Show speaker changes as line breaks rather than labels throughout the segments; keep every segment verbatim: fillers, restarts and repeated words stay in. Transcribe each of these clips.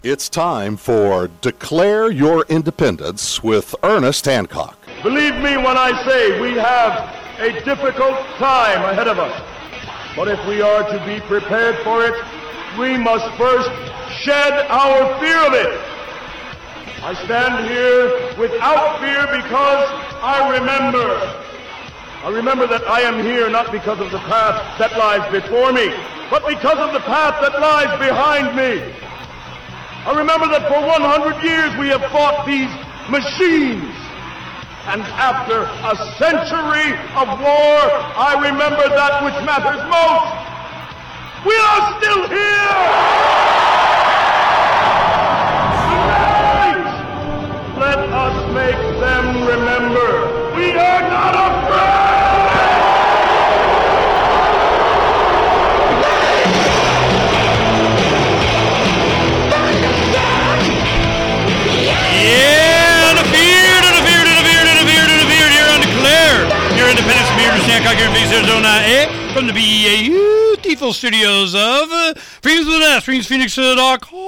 It's time for Declare Your Independence with Ernest Hancock.
Believe me when I say we have a difficult time ahead of us. But if we are to be prepared for it, we must first shed our fear of it. I stand here without fear because I remember. I remember that I am here not because of the path that lies before me, but because of the path that lies behind me. I remember that for one hundred years we have fought these machines. And after a century of war, I remember that which matters most. We are still here! Tonight, let us make them remember we are not afraid!
Yeah, the beard, and the beard, and the beard, and the beard, and the beard here on Declare Your Independence from here in Hancock here in Phoenix, Arizona, eh? From the beautiful studios of uh, Phoenix with an S, Phoenix Phoenix dot com.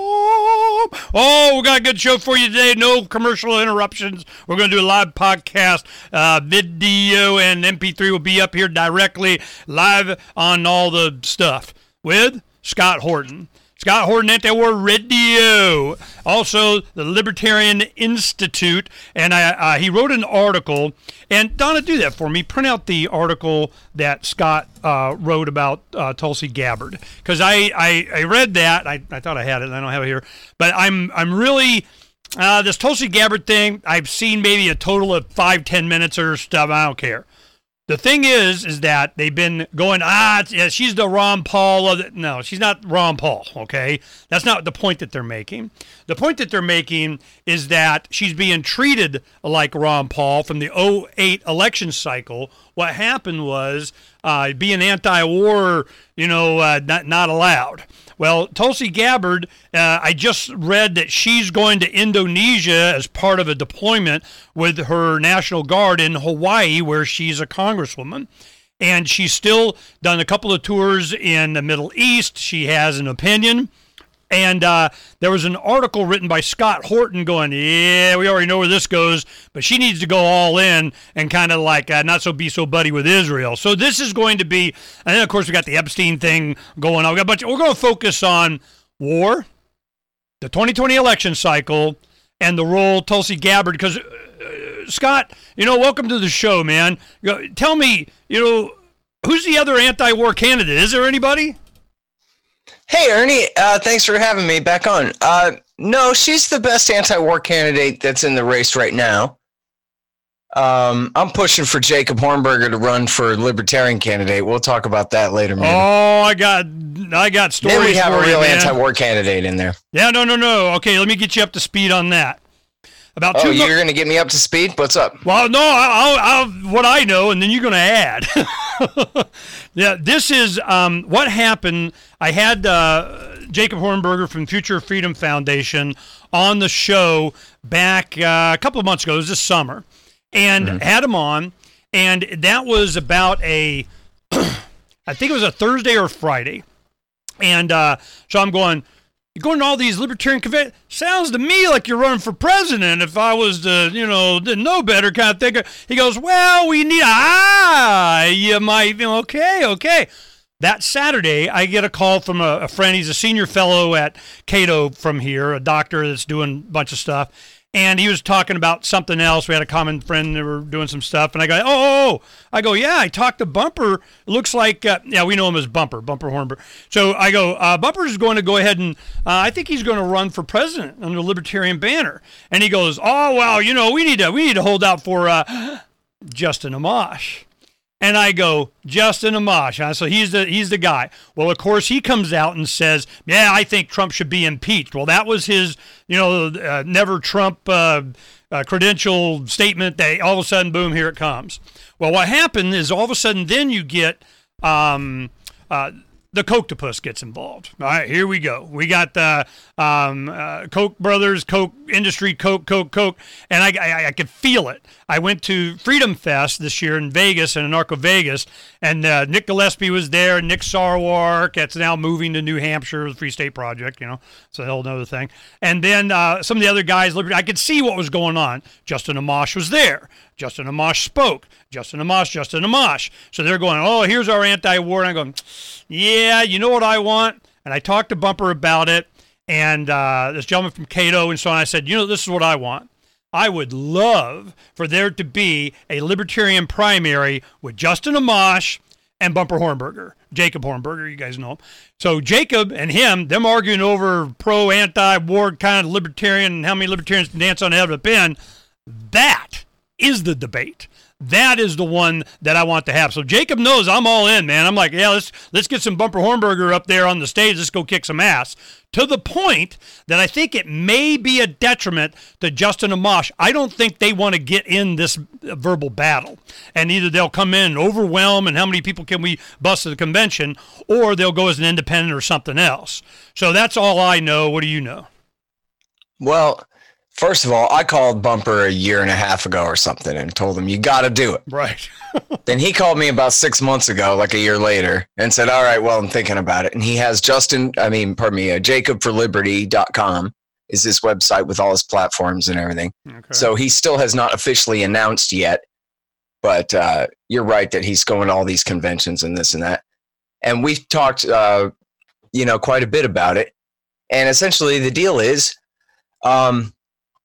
Oh, we got a good show for you today. No commercial interruptions. We're going to do a live podcast. Uh, video and M P three will be up here directly, live on all the stuff with Scott Horton. Scott Horton, Anti-War Radio. Also, the Libertarian Institute. And I, uh, he wrote an article. And Donna, do that for me. Print out the article that Scott uh, wrote about uh, Tulsi Gabbard. Because I, I, I read that. I, I thought I had it, and I don't have it here. But I'm I'm really... Uh, this Tulsi Gabbard thing, I've seen maybe a total of five, ten minutes or stuff. I don't care. The thing is, is that they've been going, ah, yeah, she's the Ron Paul of it. No, she's not Ron Paul, okay? That's not the point that they're making. The point that they're making is that she's being treated like Ron Paul from the oh eight election cycle. What happened was uh, being anti-war, you know, uh, not, not allowed. Well, Tulsi Gabbard, uh, I just read that she's going to Indonesia as part of a deployment with her National Guard in Hawaii, where she's a congresswoman. And she's still done a couple of tours in the Middle East. She has an opinion. And uh, there was an article written by Scott Horton going, yeah, we already know where this goes, but she needs to go all in and kind of like uh, not so be so buddy with Israel. So this is going to be, and then of course we got the Epstein thing going on. We got a bunch, we're going to focus on war, the twenty twenty election cycle, and the role Tulsi Gabbard, because uh, Scott, you know, welcome to the show, man. You know, tell me, you know, who's the other anti-war candidate? Is there anybody?
Hey, Ernie, uh, thanks for having me back on. Uh, no, she's the best anti-war candidate that's in the race right now. Um, I'm pushing for Jacob Hornberger to run for Libertarian candidate. We'll talk about that later, maybe.
Oh, I got I got stories
Then we have
for
a real
you,
anti-war candidate in there.
Yeah, no, no, no. Okay, let me get you up to speed on that. About two
oh, you're
mo-
going to get me up to speed? What's up?
Well, no, I'll, I'll, what I know, and then you're going to add. Yeah, this is um, what happened. I had uh, Jacob Hornberger from Future Freedom Foundation on the show back uh, a couple of months ago. It was this summer. And mm-hmm. had him on, and that was about a, I think it was a Thursday or Friday. And uh, so I'm going, you're going to all these libertarian conventions? Sounds to me like you're running for president if I was to, you know, didn't know better kind of thing. He goes, well, we need, ah, you might, you know, okay, okay. That Saturday, I get a call from a, a friend. He's a senior fellow at Cato from here, a doctor that's doing a bunch of stuff. And he was talking about something else. We had a common friend that were doing some stuff. And I go, oh, oh, oh. I go, yeah, I talked to Bumper. It looks like, uh, yeah, we know him as Bumper, Bumper Hornberger. So I go, uh, Bumper is going to go ahead and, uh, I think he's going to run for president under the Libertarian banner. And he goes, oh, well, you know, we need to, we need to hold out for uh, Justin Amash. And I go, Justin Amash. So he's the he's the guy. Well, of course, he comes out and says, yeah, I think Trump should be impeached. Well, that was his, you know, uh, never Trump uh, uh, credential statement. That all of a sudden, boom, here it comes. Well, what happened is all of a sudden then you get um, uh, the Coctopus gets involved. All right, here we go. We got the um, uh, Koch brothers, Koch industry, Coke, Coke, Coke, and I, I, I could feel it. I went to Freedom Fest this year in Vegas, in Anarcho Vegas, and uh, Nick Gillespie was there, Nick Sarwark, that's now moving to New Hampshire, the Free State Project, you know, it's a whole nother thing. And then uh, some of the other guys, I could see what was going on. Justin Amash was there. Justin Amash spoke. Justin Amash, Justin Amash. So they're going, oh, here's our anti-war. And I'm going, yeah, you know what I want? And I talked to Bumper about it. And uh, this gentleman from Cato and so on, I said, you know, this is what I want. I would love for there to be a libertarian primary with Justin Amash and Bumper Hornberger. Jacob Hornberger, you guys know him. So Jacob and him, them arguing over pro, anti-war kind of libertarian and how many libertarians can dance on the head of a pin, that is the debate. That is the one that I want to have. So Jacob knows I'm all in, man. I'm like, yeah, let's let's get some Bumper Hornberger up there on the stage. Let's go kick some ass. To the point that I think it may be a detriment to Justin Amash. I don't think they want to get in this verbal battle. And either they'll come in and overwhelm and how many people can we bust at the convention, or they'll go as an independent or something else. So that's all I know. What do you know?
Well, first of all, I called Bumper a year and a half ago or something and told him, you got to do it.
Right.
Then he called me about six months ago, like a year later, and said, all right, well, I'm thinking about it. And he has Justin, I mean, pardon me, uh, jacob for liberty dot com is his website with all his platforms and everything. Okay. So he still has not officially announced yet, but uh, you're right that he's going to all these conventions and this and that. And we've talked, uh, you know, quite a bit about it. And essentially the deal is, um,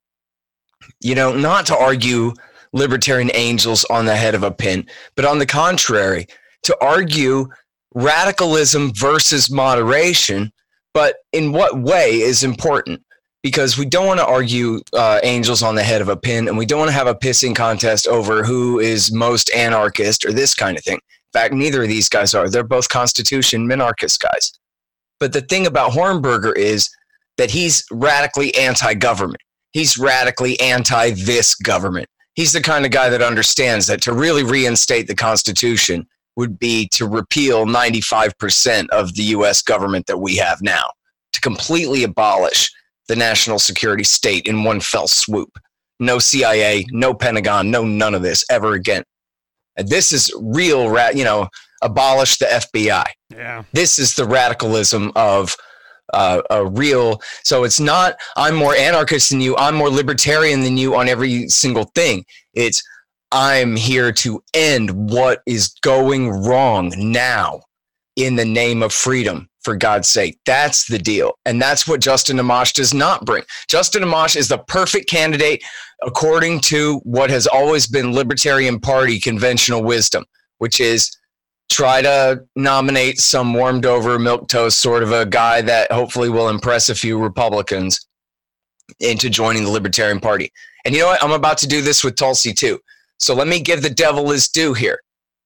you know, not to argue libertarian angels on the head of a pin, but on the contrary, to argue radicalism versus moderation, but in what way is important, because we don't want to argue uh, angels on the head of a pin, and we don't want to have a pissing contest over who is most anarchist or this kind of thing. In fact, neither of these guys are. They're both Constitution minarchist guys. But the thing about Hornberger is that he's radically anti-government. He's radically anti this government. He's the kind of guy that understands that to really reinstate the Constitution would be to repeal ninety-five percent of the U S government that we have now, to completely abolish the national security state in one fell swoop. No C I A, no Pentagon, no none of this ever again. And this is real, ra- you know, abolish the F B I.
Yeah.
This is the radicalism of Uh, a real, so it's not I'm more anarchist than you, I'm more libertarian than you on every single thing. It's I'm here to end what is going wrong now in the name of freedom, for God's sake. That's the deal. And that's what Justin Amash does not bring. Justin Amash is the perfect candidate according to what has always been Libertarian Party conventional wisdom, which is try to nominate some warmed over milquetoast sort of a guy that hopefully will impress a few Republicans into joining the Libertarian Party. And you know what? I'm about to do this with Tulsi too. So let me give the devil his due here.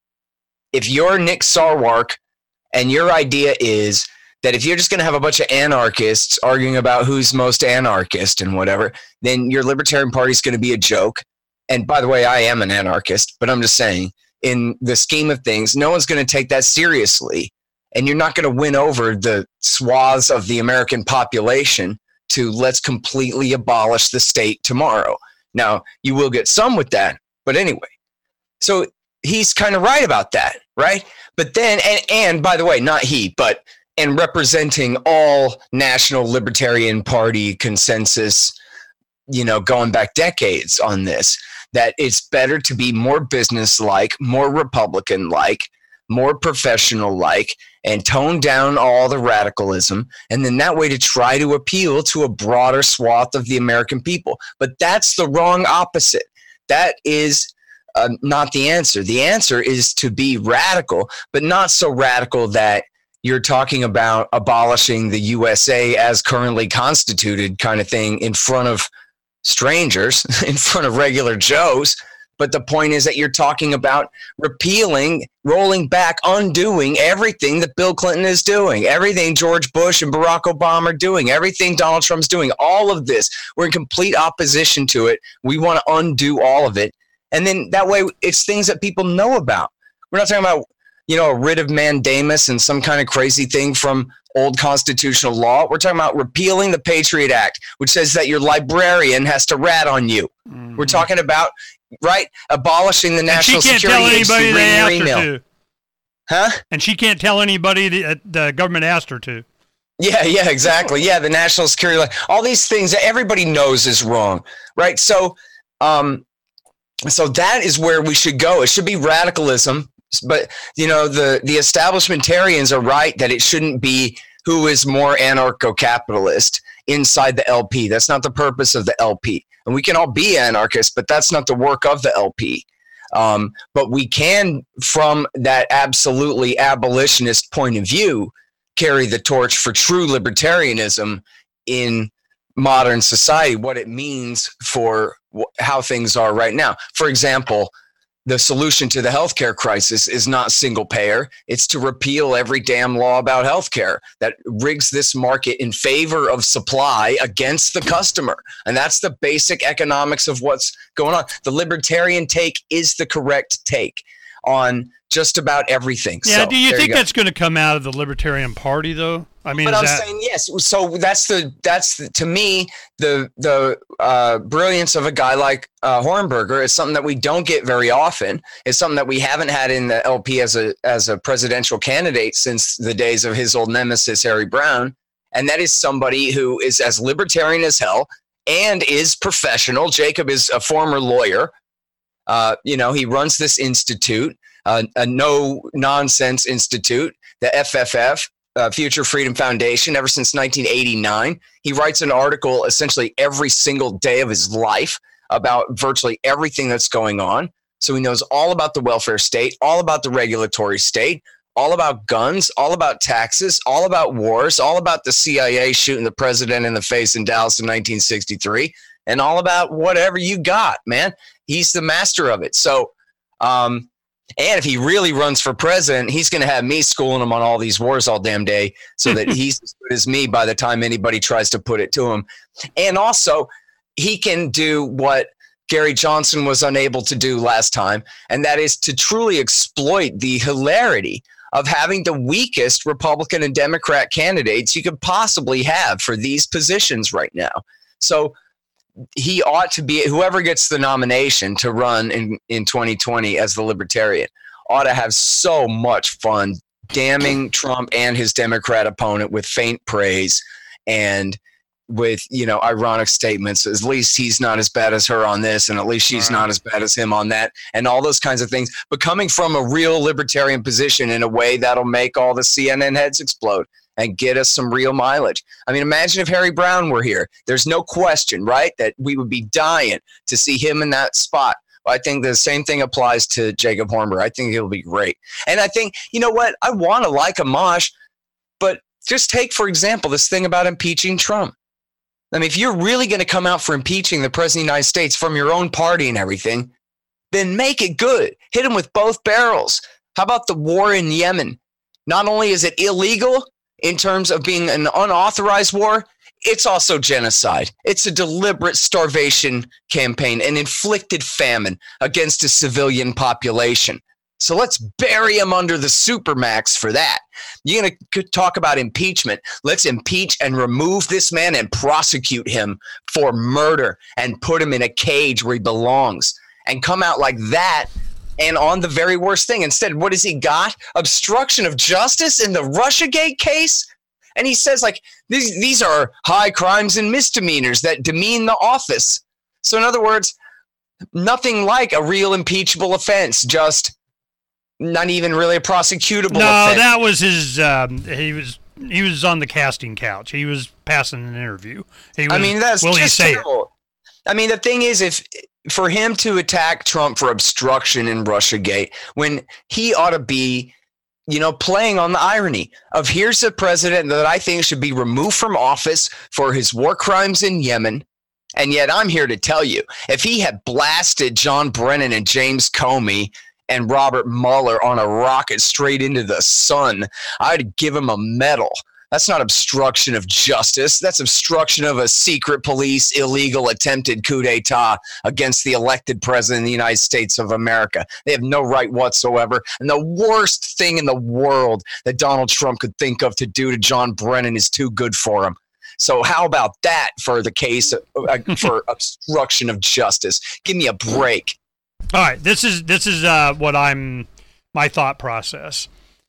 If you're Nick Sarwark and your idea is that if you're just going to have a bunch of anarchists arguing about who's most anarchist and whatever, then your Libertarian Party is going to be a joke. And by the way, I am an anarchist, but I'm just saying, in the scheme of things, no one's going to take that seriously. And you're not going to win over the swaths of the American population to let's completely abolish the state tomorrow. Now, you will get some with that, but anyway. So he's kind of right about that, right? But then, and, and by the way, not he, but and representing all National Libertarian Party consensus, you know, going back decades on this, that it's better to be more business-like, more Republican-like, more professional-like, and tone down all the radicalism, and then that way to try to appeal to a broader swath of the American people. But that's the wrong opposite. That is uh, not the answer. The answer is to be radical, but not so radical that you're talking about abolishing the U S A as currently constituted kind of thing in front of strangers, in front of regular Joes. But the point is that you're talking about repealing, rolling back, undoing everything that Bill Clinton is doing, everything George Bush and Barack Obama are doing, everything Donald Trump's doing, all of this. We're in complete opposition to it. We want to undo all of it. And then that way it's things that people know about. We're not talking about you know, a writ of mandamus and some kind of crazy thing from old constitutional law. We're talking about repealing the Patriot Act, which says that your librarian has to rat on you. Mm-hmm. We're talking about, right, abolishing the National Security Agency to read your email.
To.
Huh?
And she can't tell anybody that the government asked her to.
Yeah, yeah, exactly. Yeah, the national security, all these things that everybody knows is wrong, right? So, um, so that is where we should go. It should be radicalism, but you know, the the establishmentarians are right that it shouldn't be who is more anarcho-capitalist inside the L P. That's not the purpose of the L P. And we can all be anarchists, but that's not the work of the L P. Um, but we can, from that absolutely abolitionist point of view, carry the torch for true libertarianism in modern society, what it means for wh- how things are right now. For example, the solution to the healthcare crisis is not single payer. It's to repeal every damn law about healthcare that rigs this market in favor of supply against the customer. And that's the basic economics of what's going on. The libertarian take is the correct take on just about everything.
Yeah,
so,
do you think
you
that's going to come out of the Libertarian Party, though? I mean,
but
is
I'm
that...
saying yes. So that's the that's the, to me the the uh, brilliance of a guy like uh, Hornberger is something that we don't get very often. It's something that we haven't had in the L P as a as a presidential candidate since the days of his old nemesis Harry Browne, and that is somebody who is as libertarian as hell and is professional. Jacob is a former lawyer. Uh, you know, he runs this institute, uh, a no-nonsense institute, the F F F, uh, Future Freedom Foundation, ever since nineteen eighty-nine. He writes an article essentially every single day of his life about virtually everything that's going on. So he knows all about the welfare state, all about the regulatory state, all about guns, all about taxes, all about wars, all about the C I A shooting the president in the face in Dallas in nineteen sixty-three, and all about whatever you got, man. He's the master of it. So, um, and if he really runs for president, he's going to have me schooling him on all these wars all damn day so that he's as good as me by the time anybody tries to put it to him. And also, he can do what Gary Johnson was unable to do last time, and that is to truly exploit the hilarity of having the weakest Republican and Democrat candidates you could possibly have for these positions right now. So he ought to be, whoever gets the nomination to run in, in twenty twenty as the Libertarian ought to have so much fun damning Trump and his Democrat opponent with faint praise and with, you know, ironic statements. At least he's not as bad as her on this, and at least she's right. not as bad as him on that, and all those kinds of things. But coming from a real libertarian position in a way that'll make all the C N N heads explode and get us some real mileage. I mean, imagine if Harry Browne were here. There's no question, right, that we would be dying to see him in that spot. I think the same thing applies to Jacob Hornberger. I think he'll be great. And I think, you know what, I want to like Amash, but just take, for example, this thing about impeaching Trump. I mean, if you're really going to come out for impeaching the President of the United States from your own party and everything, then make it good. Hit him with both barrels. How about the war in Yemen? Not only is it illegal in terms of being an unauthorized war, it's also genocide. It's a deliberate starvation campaign, an inflicted famine against a civilian population. So let's bury him under the supermax for that. You're going to talk about impeachment. Let's impeach and remove this man and prosecute him for murder and put him in a cage where he belongs and come out like that. And on the very worst thing, instead, what has he got? Obstruction of justice in the Russiagate case? And he says, like, these, these are high crimes and misdemeanors that demean the office. So in other words, nothing like a real impeachable offense, just not even really a prosecutable
no,
offense.
that was his, um, he was he was on the casting couch. He was passing an interview. He was,
I mean, that's
will
just
he say
terrible. It? I mean, the thing is, if for him to attack Trump for obstruction in Russiagate, when he ought to be, you know, playing on the irony of here's a president that I think should be removed from office for his war crimes in Yemen. And yet I'm here to tell you, if he had blasted John Brennan and James Comey and Robert Mueller on a rocket straight into the sun, I'd give him a medal That's not obstruction of justice. That's obstruction of a secret police, illegal attempted coup d'etat against the elected president of the United States of America. They have no right whatsoever. And the worst thing in the world that Donald Trump could think of to do to John Brennan is too good for him. So how about that for the case of, uh, for obstruction of justice? Give me a break.
All right, this is this is uh, what I'm my thought process.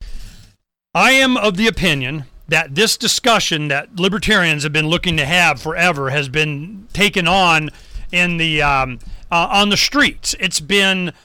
I am of the opinion that this discussion that libertarians have been looking to have forever has been taken on in the um, uh, on the streets. It's been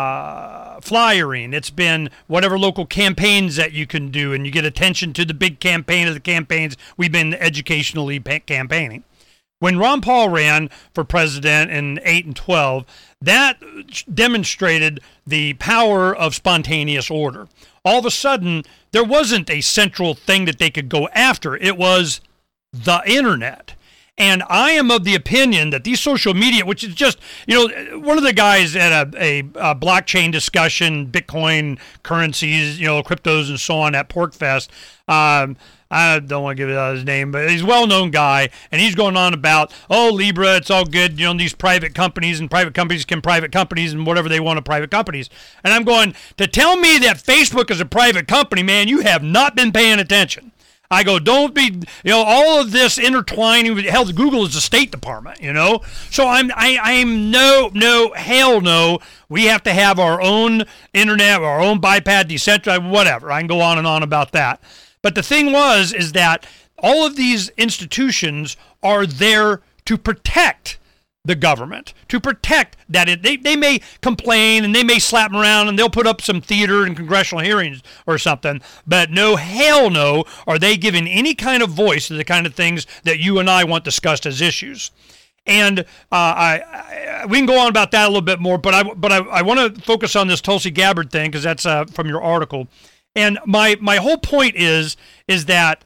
uh, flyering. It's been whatever local campaigns that you can do, and you get attention to the big campaign of the campaigns. We've been educationally pa- campaigning. When Ron Paul ran for president in eight and twelve, that demonstrated the power of spontaneous order. All of a sudden, there wasn't a central thing that they could go after. It was the internet. And I am of the opinion that these social media, which is just, you know, one of the guys at a, a, a blockchain discussion, Bitcoin currencies, you know, cryptos and so on at PorcFest, um, I don't want to give out his name, but he's a well-known guy, and he's going on about, oh, Libra, it's all good, you know, these private companies, and private companies can private companies and whatever they want of private companies. And I'm going, to tell me that Facebook is a private company, man, you have not been paying attention. I go, don't be, you know, all of this intertwining with, hell, Google is the State Department, you know? So I'm, I, I'm no, no, hell no. We have to have our own internet, our own biped, decentralized, whatever. I can go on and on about that. But the thing was, is that all of these institutions are there to protect the government, to protect that it, they, they may complain and they may slap them around and they'll put up some theater and congressional hearings or something, but no, hell no, are they giving any kind of voice to the kind of things that you and I want discussed as issues. And uh, I, I we can go on about that a little bit more, but I but I, I want to focus on this Tulsi Gabbard thing because that's uh, from your article. And my my whole point is is that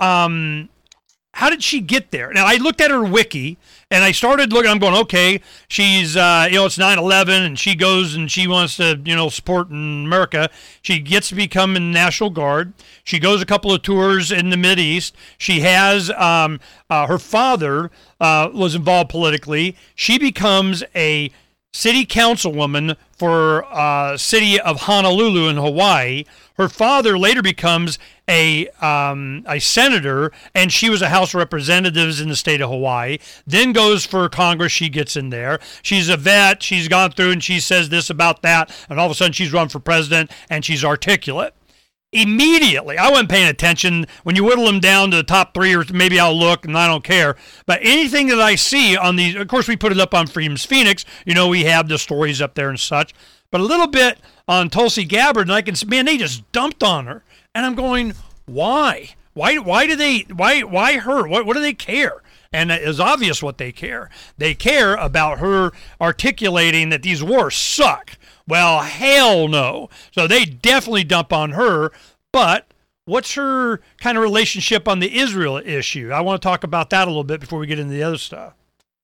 um, how did she get there? Now I looked at her wiki and I started looking. I'm going, okay, she's uh, you know it's nine eleven and she goes and she wants to you know support in America. She gets to become in the National Guard. She goes a couple of tours in the Mideast. She has um, uh, her father uh, was involved politically. She becomes a city councilwoman for uh, city of Honolulu in Hawaii. Her father later becomes a um, a senator, and she was a House of Representatives in the state of Hawaii. Then goes for Congress. She gets in there. She's a vet. She's gone through, and she says this about that, and all of a sudden she's run for president, and she's articulate. Immediately, I wasn't paying attention. When you whittle them down to the top three, or maybe I'll look, and I don't care. But anything that I see on these, of course, we put it up on Freedom's Phoenix. You know, we have the stories up there and such. But a little bit on Tulsi Gabbard, and I can see, man, they just dumped on her. And I'm going, why? Why Why do they, why why her? What, what do they care? And it is obvious what they care. They care about her articulating that these wars suck. Well, hell no. So they definitely dump on her. But what's her kind of relationship on the Israel issue? I want to talk about that a little bit before we get into the other stuff.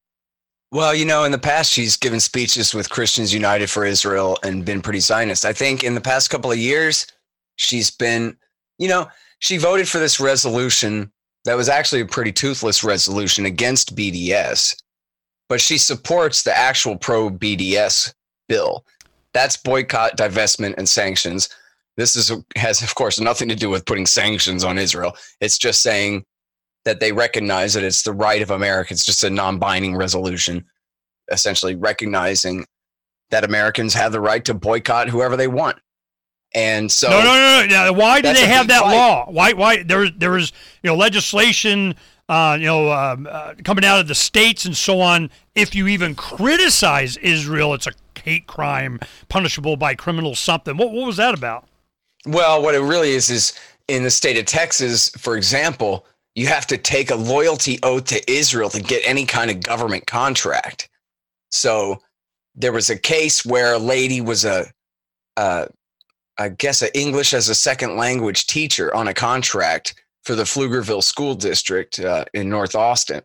Well, you know, in the past, she's given speeches with Christians United for Israel and been pretty Zionist. I think in the past couple of years, she's been, you know, she voted for this resolution that was actually a pretty toothless resolution against B D S, but she supports the actual pro-B D S bill. That's boycott, divestment, and sanctions. This is has, of course, nothing to do with putting sanctions on Israel. It's just saying that they recognize that it's the right of America. It's just a non-binding resolution, essentially recognizing that Americans have the right to boycott whoever they want. And so,
no, no, no, no. Why do they have that fight. law? Why, why there was there was you know legislation, uh, you know, um, uh, coming out of the states and so on. If you even criticize Israel, it's a hate crime, punishable by criminal something. What what was that about?
Well, what it really is is in the state of Texas, for example, you have to take a loyalty oath to Israel to get any kind of government contract. So there was a case where a lady was a, uh, I guess, an English as a second language teacher on a contract for the Pflugerville School District uh, in North Austin.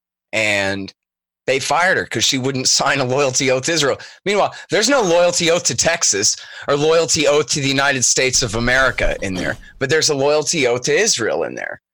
And they fired her because she wouldn't sign a loyalty oath to Israel. Meanwhile, there's no loyalty oath to Texas or loyalty oath to the United States of America in there, but there's a loyalty oath to Israel in there.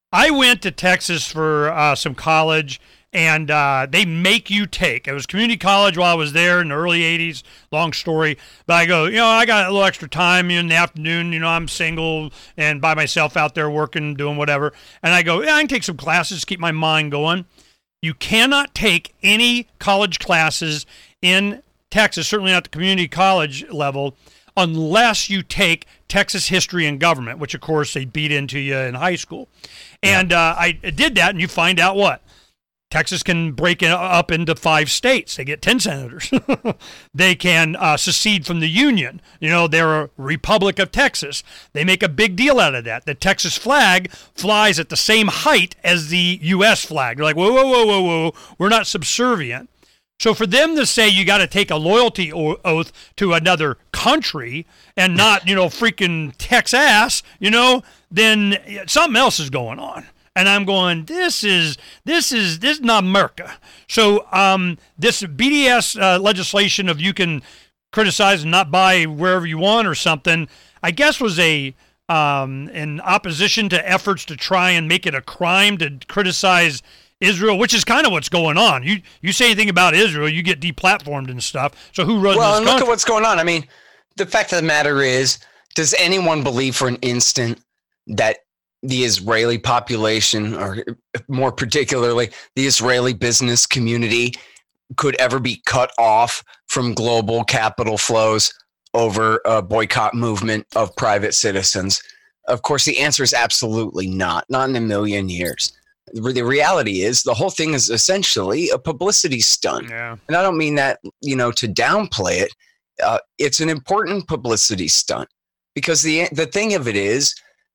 I went to Texas for uh, some college, and uh, they make you take. It was community college while I was there in the early eighties. Long story. But I go, you know, I got a little extra time in the afternoon. You know, I'm single and by myself out there working, doing whatever. And I go, yeah, I can take some classes, keep my mind going. You cannot take any college classes in Texas, certainly not the community college level, unless you take Texas history and government, which, of course, they beat into you in high school. And uh, I did that, and you find out what? Texas can break it up into five states. They get ten senators. They can uh, secede from the Union. You know, they're a Republic of Texas. They make a big deal out of that. The Texas flag flies at the same height as the U S flag. They're like, whoa, whoa, whoa, whoa, whoa. We're not subservient. So for them to say you got to take a loyalty o- oath to another country and not, you know, freaking Texas, you know, then something else is going on. And I'm going, this is this is this is not America. So um, this B D S uh, legislation of you can criticize and not buy wherever you want or something, I guess was a um, in opposition to efforts to try and make it a crime to criticize Israel, which is kind of what's going on. You you say anything about Israel, you get deplatformed and stuff. So who runs
well,
this
and
country?
look at what's going on. I mean, the fact of the matter is, does anyone believe for an instant that the Israeli population, or more particularly the Israeli business community, could ever be cut off from global capital flows over a boycott movement of private citizens? Of course, the answer is absolutely not, not in a million years. The reality is the whole thing is essentially a publicity stunt.
Yeah.
And I don't mean that, you know, to downplay it. Uh, it's an important publicity stunt, because the the thing of it is,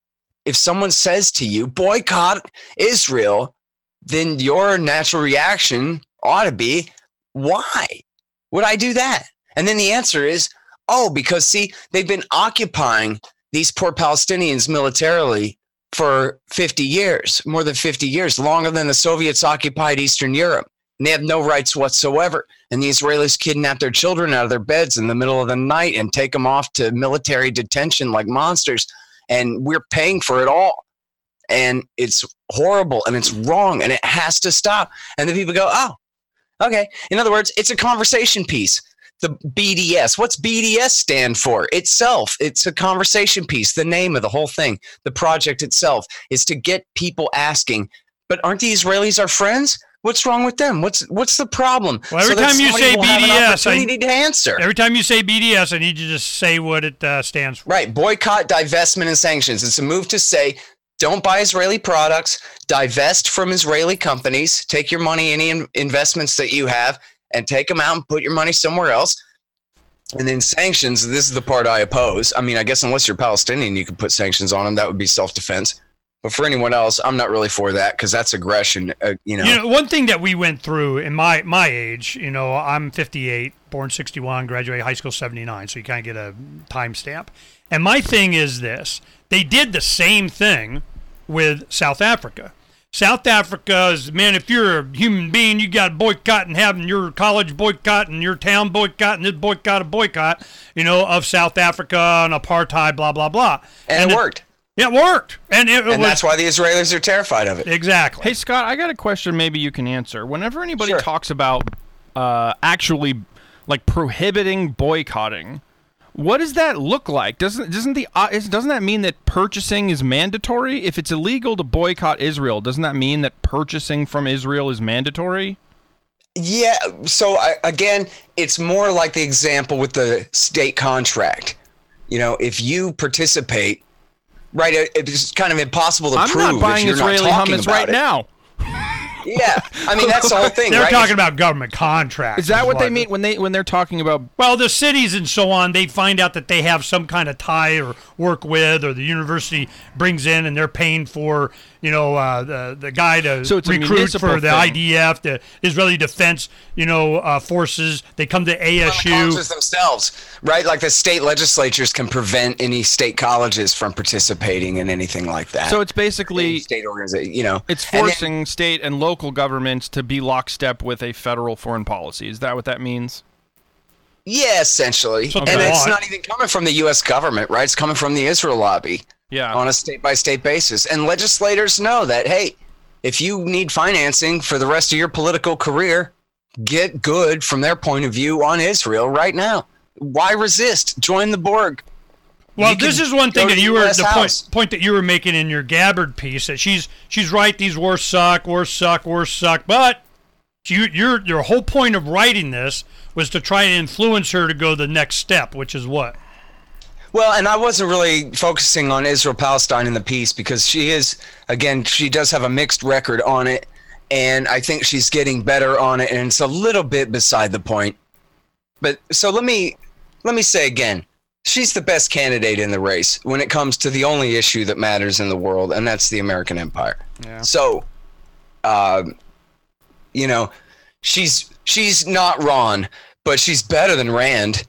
if someone says to you, boycott Israel, then your natural reaction ought to be, why would I do that? And then the answer is, oh, because, see, they've been occupying these poor Palestinians militarily for fifty years, more than fifty years, longer than the Soviets occupied Eastern Europe. And they have no rights whatsoever. And the Israelis kidnap their children out of their beds in the middle of the night and take them off to military detention like monsters. And we're paying for it all. And it's horrible and it's wrong and it has to stop. And then people go, oh, okay. In other words, it's a conversation piece. The B D S. What's B D S stand for? Itself. It's a conversation piece. The name of the whole thing, the project itself, is to get people asking, but aren't the Israelis our friends? What's wrong with them? What's what's the problem?
Well, every
so
time you say B D S,
I need to answer.
Every time you say B D S, I need you to just say what it uh, stands for.
Right. Boycott, divestment, and sanctions. It's a move to say, don't buy Israeli products, divest from Israeli companies, take your money, any in- investments that you have, and take them out and put your money somewhere else. And then sanctions, this is the part I oppose. I mean, I guess unless you're Palestinian, you could put sanctions on them. That would be self-defense. But for anyone else, I'm not really for that, because that's aggression. Uh, you know,
you know, one thing that we went through in my my age, you know, I'm fifty-eight, born sixty-one, graduated high school seventy-nine, so you kind of get a timestamp. And my thing is this: they did the same thing with South Africa. South Africa is, man, if you're a human being, you got boycotting, having your college boycott and your town boycott and this boycott a boycott, you know, of South Africa and apartheid, blah blah blah.
And, and it worked.
Yeah, it worked. And, it, it
and
was,
that's why the Israelis are terrified of it.
Exactly.
Hey, Scott, I got a question maybe you can answer. Whenever anybody
Sure.
talks about uh, actually like prohibiting boycotting, what does that look like? Doesn't doesn't the uh, is, doesn't that mean that purchasing is mandatory? If it's illegal to boycott Israel, doesn't that mean that purchasing from Israel is mandatory?
Yeah. So I, again, it's more like the example with the state contract. You know, if you participate, right, it, it's kind of impossible to
I'm
prove
not buying
if you're
Israeli
not talking
hummus
about
right
it.
now.
Yeah, I mean that's the whole thing.
They're
right?
talking about government contracts.
Is that what they
like
mean when they when they're talking about?
Well, the cities and so on, they find out that they have some kind of tie or work with, or the university brings in and they're paying for, you know, uh, the the guy to
So it's a
recruit
municipal
for the
thing.
I D F, the Israeli Defense, you know, uh, forces. They come to A S
The
U.
colleges themselves, right? Like the state legislatures can prevent any state colleges from participating in anything like that.
So it's basically
state organization, you know,
it's
And then-
forcing state and local governments to be lockstep with a federal foreign policy. Is that what that means?
yeah, essentially.
So
And
they
it's
want-
not even coming from the U S government, right? It's coming from the Israel lobby.
Yeah.
on a state-by-state basis. And legislators know that, hey, if you need financing for the rest of your political career, get good from their point of view on Israel right now. Why resist? Join the Borg.
Well,
You
this
can
is one thing
go to
that you
the
were
U S
the
House.
point, point that you were making in your Gabbard piece that she's she's right. These wars suck, wars suck, wars suck. But you, your your whole point of writing this was to try and influence her to go the next step, which is what?
Well, and I wasn't really focusing on Israel-Palestine in the piece because she is, again, she does have a mixed record on it, and I think she's getting better on it, and it's a little bit beside the point. But so let me let me say again, she's the best candidate in the race when it comes to the only issue that matters in the world, and that's the American empire.
Yeah.
So, uh, you know, she's she's not Ron, but she's better than Rand.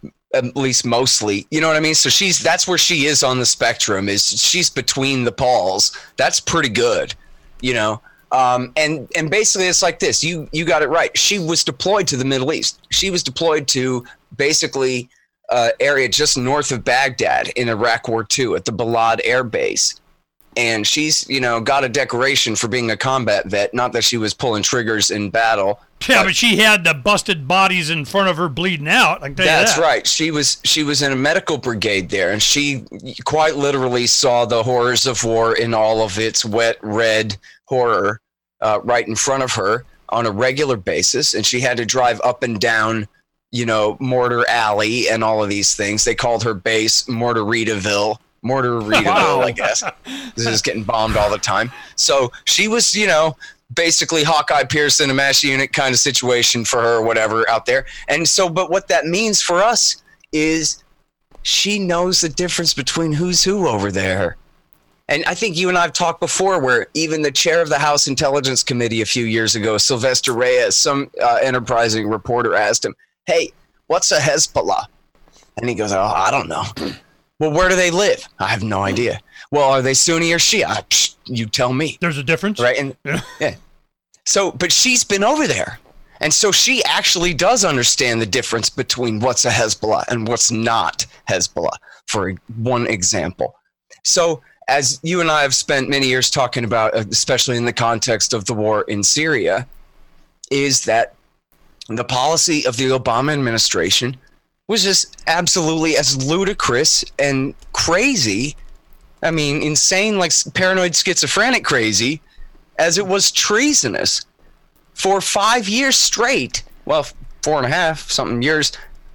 At least mostly, you know what I mean? So she's, that's where she is on the spectrum, is she's between the poles. That's pretty good, you know? Um, and, and basically it's like this, you, you got it right. She was deployed to the Middle East. She was deployed to basically uh area just north of Baghdad in Iraq War Two at the Balad Air Base. And she's, you know, got a decoration for being a combat vet. Not that she was pulling triggers in battle.
Yeah, but, but she had the busted bodies in front of her bleeding out. I can tell
That's
you that.
right. She was she was in a medical brigade there, and she quite literally saw the horrors of war in all of its wet red horror uh, right in front of her on a regular basis. And she had to drive up and down, you know, Mortar Alley and all of these things. They called her base Mortaritaville. Mortaritaville, I guess. This is getting bombed all the time. So she was, you know, basically Hawkeye Pearson, a mass unit kind of situation for her or whatever out there. And so, but what that means for us is she knows the difference between who's who over there. And I think you and I have talked before where even the chair of the House Intelligence Committee a few years ago, Sylvester Reyes, some uh, enterprising reporter asked him, hey, what's a Hezbollah? And he goes, oh, I don't know. Well, where do they live? I have no idea. Well, are they Sunni or Shia? Psh, you tell me.
There's a difference.
Right. And yeah. So, but she's been over there. And so she actually does understand the difference between what's a Hezbollah and what's not Hezbollah, for one example. So as you and I have spent many years talking about, especially in the context of the war in Syria, is that the policy of the Obama administration was just absolutely as ludicrous and crazy, I mean, insane, like paranoid schizophrenic crazy, as it was treasonous for five years straight. Well, four and a half, something years,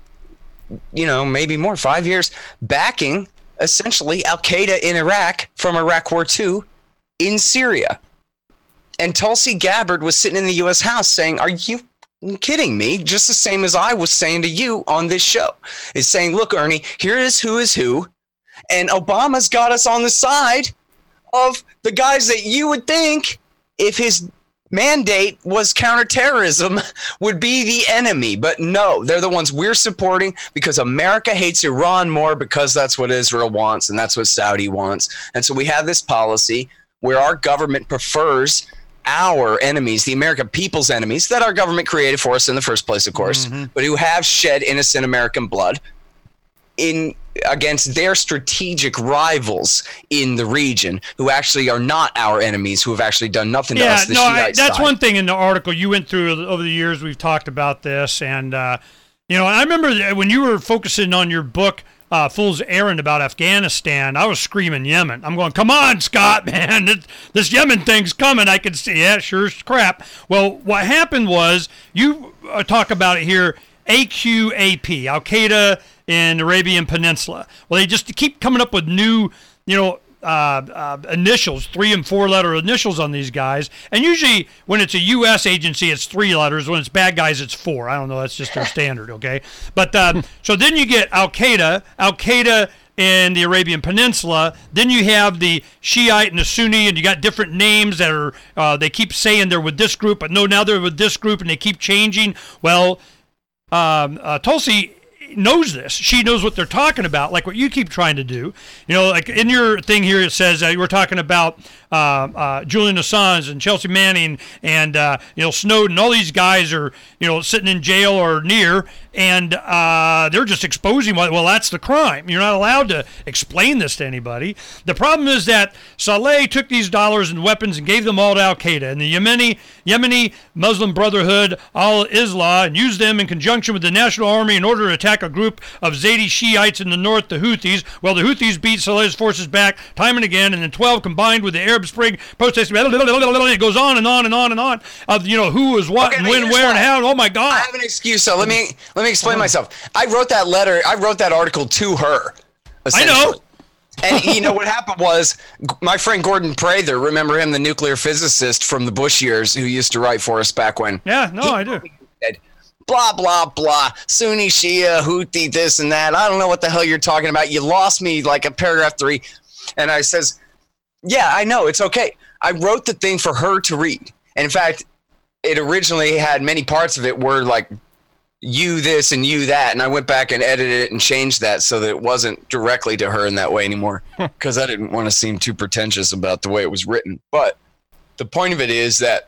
you know, maybe more, five years, backing essentially Al-Qaeda in Iraq from Iraq War Two in Syria. And Tulsi Gabbard was sitting in the U S House saying, are you kidding me? Just the same as I was saying to you on this show, is saying, look, Ernie, here is who is who. And Obama's got us on the side of the guys that you would think, if his mandate was counterterrorism, would be the enemy. But no, they're the ones we're supporting because America hates Iran more because that's what Israel wants and that's what Saudi wants. And so we have this policy where our government prefers our enemies, the American people's enemies, that our government created for us in the first place, of course, mm-hmm. but who have shed innocent American blood in against their strategic rivals in the region, who actually are not our enemies, who have actually done nothing
yeah,
to us. The
no, I, that's
side.
one thing in the article you went through over the years. We've talked about this, and uh, you know, I remember when you were focusing on your book. Uh, Fool's Errand about Afghanistan, I was screaming Yemen. I'm going, come on, Scott, man. This, this Yemen thing's coming. I can see it. Sure as crap. Well, what happened was, you uh, talk about it here, A Q A P, Al-Qaeda in the Arabian Peninsula. Well, they just keep coming up with new, you know, uh, uh, initials, three and four letter initials on these guys. And usually when it's a U S agency, it's three letters. When it's bad guys, it's four. I don't know. That's just their standard. Okay. But um, so then you get Al-Qaeda, Al-Qaeda in the Arabian Peninsula. Then you have the Shiite and the Sunni, and you got different names that are, uh, they keep saying they're with this group, but no, now they're with this group, and they keep changing. Well, um, uh, Tulsi knows this. She knows what they're talking about, like what you keep trying to do. You know, like in your thing here, it says uh, we're talking about uh, uh, Julian Assange and Chelsea Manning and, uh, you know, Snowden. All these guys are, you know, sitting in jail or near, and uh, they're just exposing why. Well, that's the crime. You're not allowed to explain this to anybody. The problem is that Saleh took these dollars and weapons and gave them all to Al-Qaeda and the Yemeni Yemeni Muslim Brotherhood al-Islah, and used them in conjunction with the National Army in order to attack a group of Zaidi Shiites in the north, the Houthis. Well, the Houthis beat Saleh's forces back time and again, and then twelve combined with the Arab Spring protesting. It goes on and on and on and on of, you know, who was what
Okay,
and
but
when,
here's
where,
why.
and how. Oh my God!
I have an excuse. So let me let me explain myself. I wrote that letter. I wrote that article to her.
I know.
And you know what happened was, my friend Gordon Prather, remember him, the nuclear physicist from the Bush years, who used to write for us back when.
Yeah, no,
he
I do.
said, blah blah blah, Sunni, Shia, Houthi, this and that. I don't know what the hell you're talking about. You lost me like a paragraph three. And I says, yeah, I know, it's okay. I wrote the thing for her to read. And in fact, it originally had many parts of it were like you this and you that, and I went back and edited it and changed that so that it wasn't directly to her in that way anymore, because I didn't want to seem too pretentious about the way it was written. But the point of it is that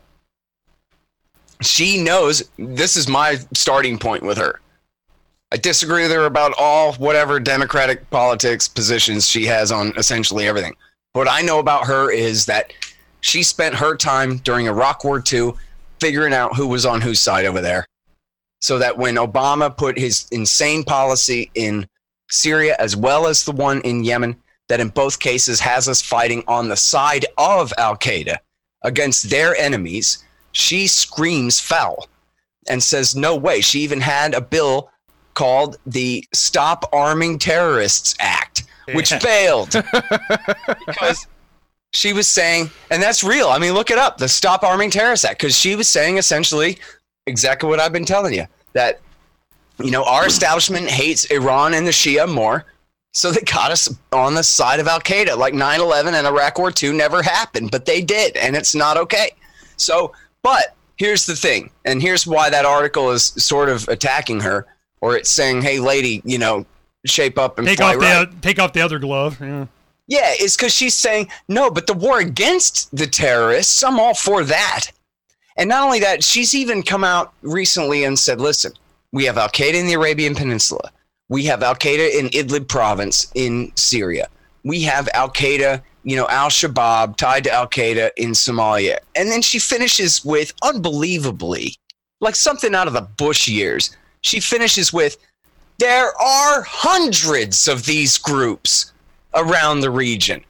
she knows this is my starting point with her. I disagree with her about all whatever Democratic politics positions she has on essentially everything. What I know about her is that she spent her time during Iraq War Two figuring out who was on whose side over there, so that when Obama put his insane policy in Syria as well as the one in Yemen, that in both cases has us fighting on the side of Al-Qaeda against their enemies, she screams foul and says no way. She even had a bill called the Stop Arming Terrorists Act, which failed because she was saying, and that's real, I mean, look it up, the Stop Arming Terrorists Act, because she was saying essentially exactly what I've been telling you, that, you know, our establishment hates Iran and the Shia more, so they got us on the side of Al-Qaeda. Like nine eleven and Iraq War Two never happened, but they did, and it's not okay. So, but here's the thing, and here's why that article is sort of attacking her, or it's saying, hey, lady, you know, shape up and
Take
fly
off
right.
the take off the other glove. Yeah.
Yeah, it's because she's saying, no, but the war against the terrorists, I'm all for that. And not only that, she's even come out recently and said, listen, we have Al-Qaeda in the Arabian Peninsula. We have Al-Qaeda in Idlib province in Syria. We have Al-Qaeda, you know, Al-Shabaab tied to Al-Qaeda in Somalia. And then she finishes with, unbelievably, like something out of the Bush years, she finishes with, there are hundreds of these groups around the region.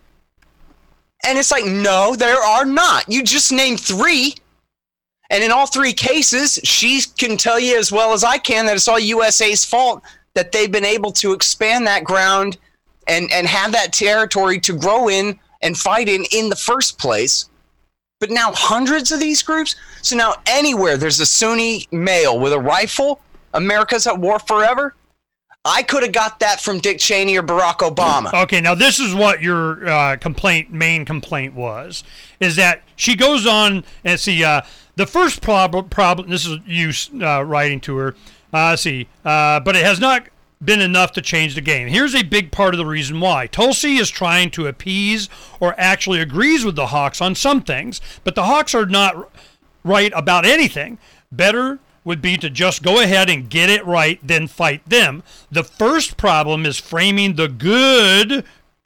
And it's like, no, there are not. You just named three. And in all three cases, she can tell you as well as I can that it's all U S A's fault that they've been able to expand that ground and, and have that territory to grow in and fight in in the first place. But now hundreds of these groups. So now anywhere there's a Sunni male with a rifle, America's at war forever. I could have got that from Dick Cheney or Barack Obama.
Okay, now this is what your uh, complaint, main complaint was, is that she goes on and see uh, the first problem. Problem. This is you uh, writing to her. Uh, see, uh, but it has not been enough to change the game. Here's a big part of the reason why. Tulsi is trying to appease or actually agrees with the Hawks on some things, but the Hawks are not right about anything. Better would be to just go ahead and get it right, then fight them. The first problem is framing the good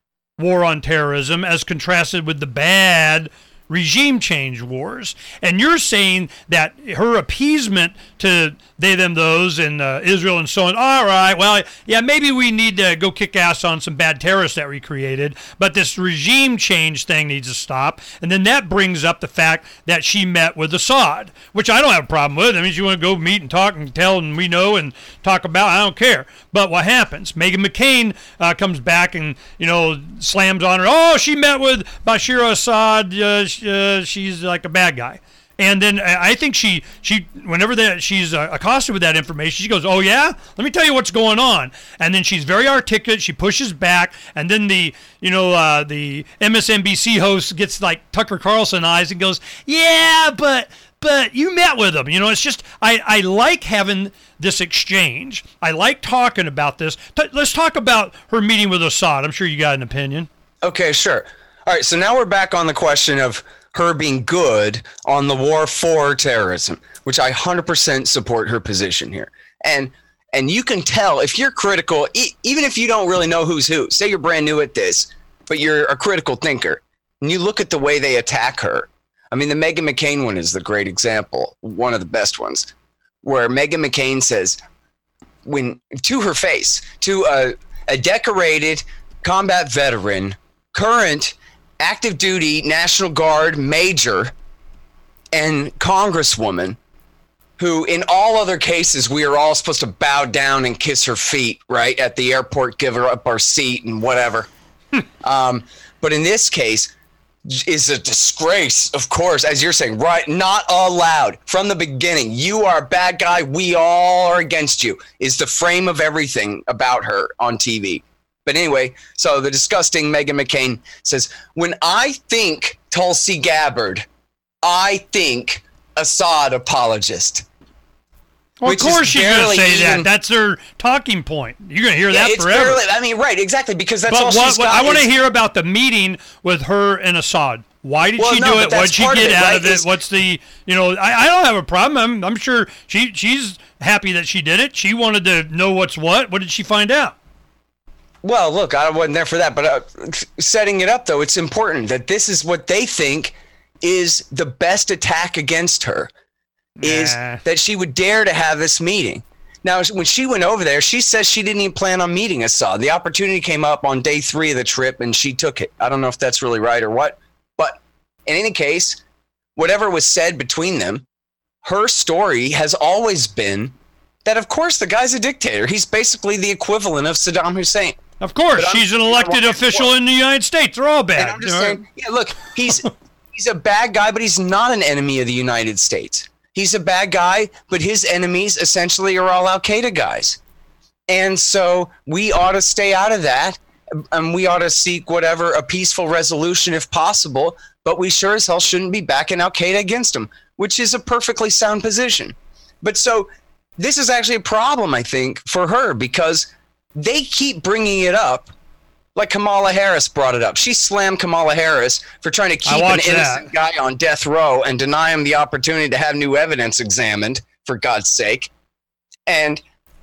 war on terrorism as contrasted with the bad regime change wars. And you're saying that her appeasement to they, them, those in uh, Israel and so on, all right, well, yeah, maybe we need to go kick ass on some bad terrorists that we created, but this regime change thing needs to stop. And then that brings up the fact that she met with Assad, which I don't have a problem with. I mean, you want to go meet and talk and tell, and we know and talk about, I don't care. But what happens? Meghan McCain uh, comes back and, you know, slams on her. Oh, she met with Bashir Assad. Uh, she, uh, she's like a bad guy. And then I think she, she whenever that she's uh, accosted with that information, she goes, oh, yeah? Let me tell you what's going on. And then she's very articulate. She pushes back. And then the, you know, uh, the M S N B C host gets like Tucker Carlson eyes and goes, yeah, but but you met with him. You know, it's just, I, I like having this exchange. I like talking about this. T- let's talk about her meeting with Assad. I'm sure you got an opinion.
Okay, sure. All right, so now we're back on the question of her being good on the war for terrorism, which I one hundred percent support her position here. And And you can tell if you're critical, e- even if you don't really know who's who, say you're brand new at this, but you're a critical thinker, and you look at the way they attack her. I mean, the Meghan McCain one is the great example, one of the best ones, where Meghan McCain says, when to her face, to a, a decorated combat veteran, current active duty National Guard major, and congresswoman, who in all other cases, we are all supposed to bow down and kiss her feet, right? At the airport, give her up our seat and whatever. um, but in this case, is a disgrace, of course, as you're saying, right? Not allowed from the beginning. You are a bad guy. We all are against you is the frame of everything about her on T V. But anyway, so the disgusting Meghan McCain says, when I think Tulsi Gabbard, I think Assad apologist.
Well, of course she's going to say even, that. That's her talking point. You're going to hear yeah, that
it's
forever.
Barely, I mean, right, exactly, because that's
but
all
what,
she's
what,
got.
I want to
is,
hear about the meeting with her and Assad. Why did
well,
she
no,
do it? What did she get
it,
out
right?
of it?
Is,
What's the, you know, I, I don't have a problem. I'm, I'm sure she she's happy that she did it. She wanted to know what's what. What did she find out?
Well, look, I wasn't there for that, but uh, setting it up, though, it's important that this is what they think is the best attack against her. Is
nah.
that she would dare to have this meeting. Now, when she went over there, she says she didn't even plan on meeting Assad. The opportunity came up on day three of the trip, and she took it. I don't know if that's really right or what. But in any case, whatever was said between them, her story has always been that, of course, the guy's a dictator. He's basically the equivalent of Saddam Hussein.
Of course, she's an elected official in the United States. They're all bad.
And I'm just saying, yeah, look, he's he's a bad guy, but he's not an enemy of the United States. He's a bad guy, but his enemies essentially are all Al-Qaeda guys. And so we ought to stay out of that, and we ought to seek whatever, a peaceful resolution if possible, but we sure as hell shouldn't be backing Al-Qaeda against them, which is a perfectly sound position. But so this is actually a problem, I think, for her, because they keep bringing it up. Like Kamala Harris brought it up. She slammed Kamala Harris for trying to keep an innocent that. guy on death row and deny him the opportunity to have new evidence examined, for God's sake. And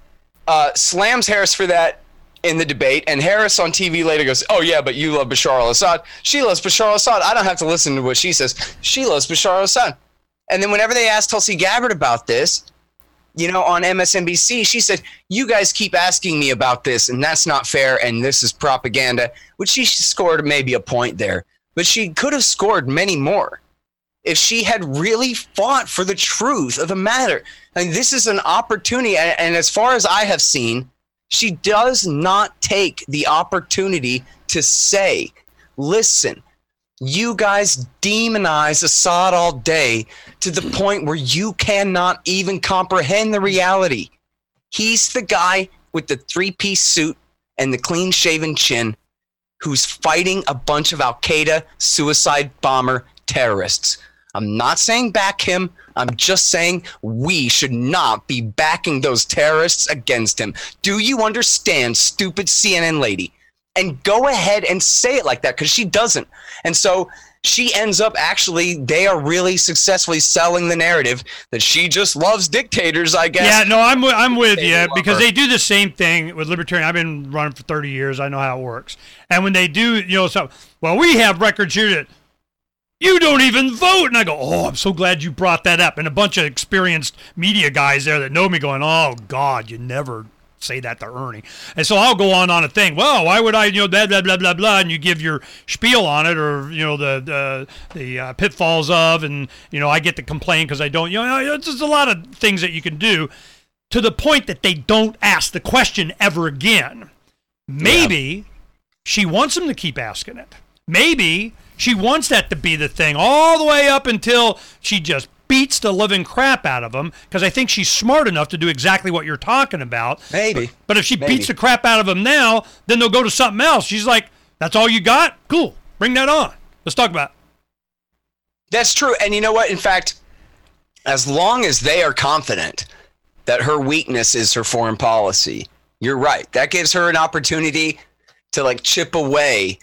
uh, slams Harris for that in the debate. And Harris on T V later goes, oh, yeah, but you love Bashar al-Assad. She loves Bashar al-Assad. I don't have to listen to what she says. She loves Bashar al-Assad. And then whenever they asked Tulsi Gabbard about this, you know, on M S N B C, she said, you guys keep asking me about this, and that's not fair, and this is propaganda, which she scored maybe a point there. But she could have scored many more if she had really fought for the truth of the matter. And this is an opportunity, and, and as far as I have seen, she does not take the opportunity to say, listen, you guys demonize Assad all day to the point where you cannot even comprehend the reality. He's the guy with the three-piece suit and the clean-shaven chin who's fighting a bunch of Al-Qaeda suicide bomber terrorists. I'm not saying back him. I'm just saying we should not be backing those terrorists against him. Do you understand, stupid C N N lady? And go ahead and say it like that, because she doesn't. And so she ends up actually, they are really successfully selling the narrative that she just loves dictators, I guess.
Yeah, no, I'm, I'm with you, because they do the same thing with libertarian. I've been running for thirty years. I know how it works. And when they do, you know, so, well, we have records here that you don't even vote. And I go, oh, I'm so glad you brought that up. And a bunch of experienced media guys there that know me going, oh, God, you never say that to Ernie. And so I'll go on on a thing. Well, why would I, you know, blah, blah, blah, blah, blah, and you give your spiel on it, or, you know, the the, the uh, pitfalls of, and, you know, I get to complain because I don't, you know, it's just a lot of things that you can do to the point that they don't ask the question ever again. Maybe yeah. she wants them to keep asking it. Maybe she wants that to be the thing all the way up until she just beats the living crap out of them, because I think she's smart enough to do exactly what you're talking about.
Maybe.
But, but if she
Maybe.
beats the crap out of them now, then they'll go to something else. She's like, that's all you got? Cool. Bring that on. Let's talk about it.
That's true. And you know what? In fact, as long as they are confident that her weakness is her foreign policy, you're right. That gives her an opportunity to like chip away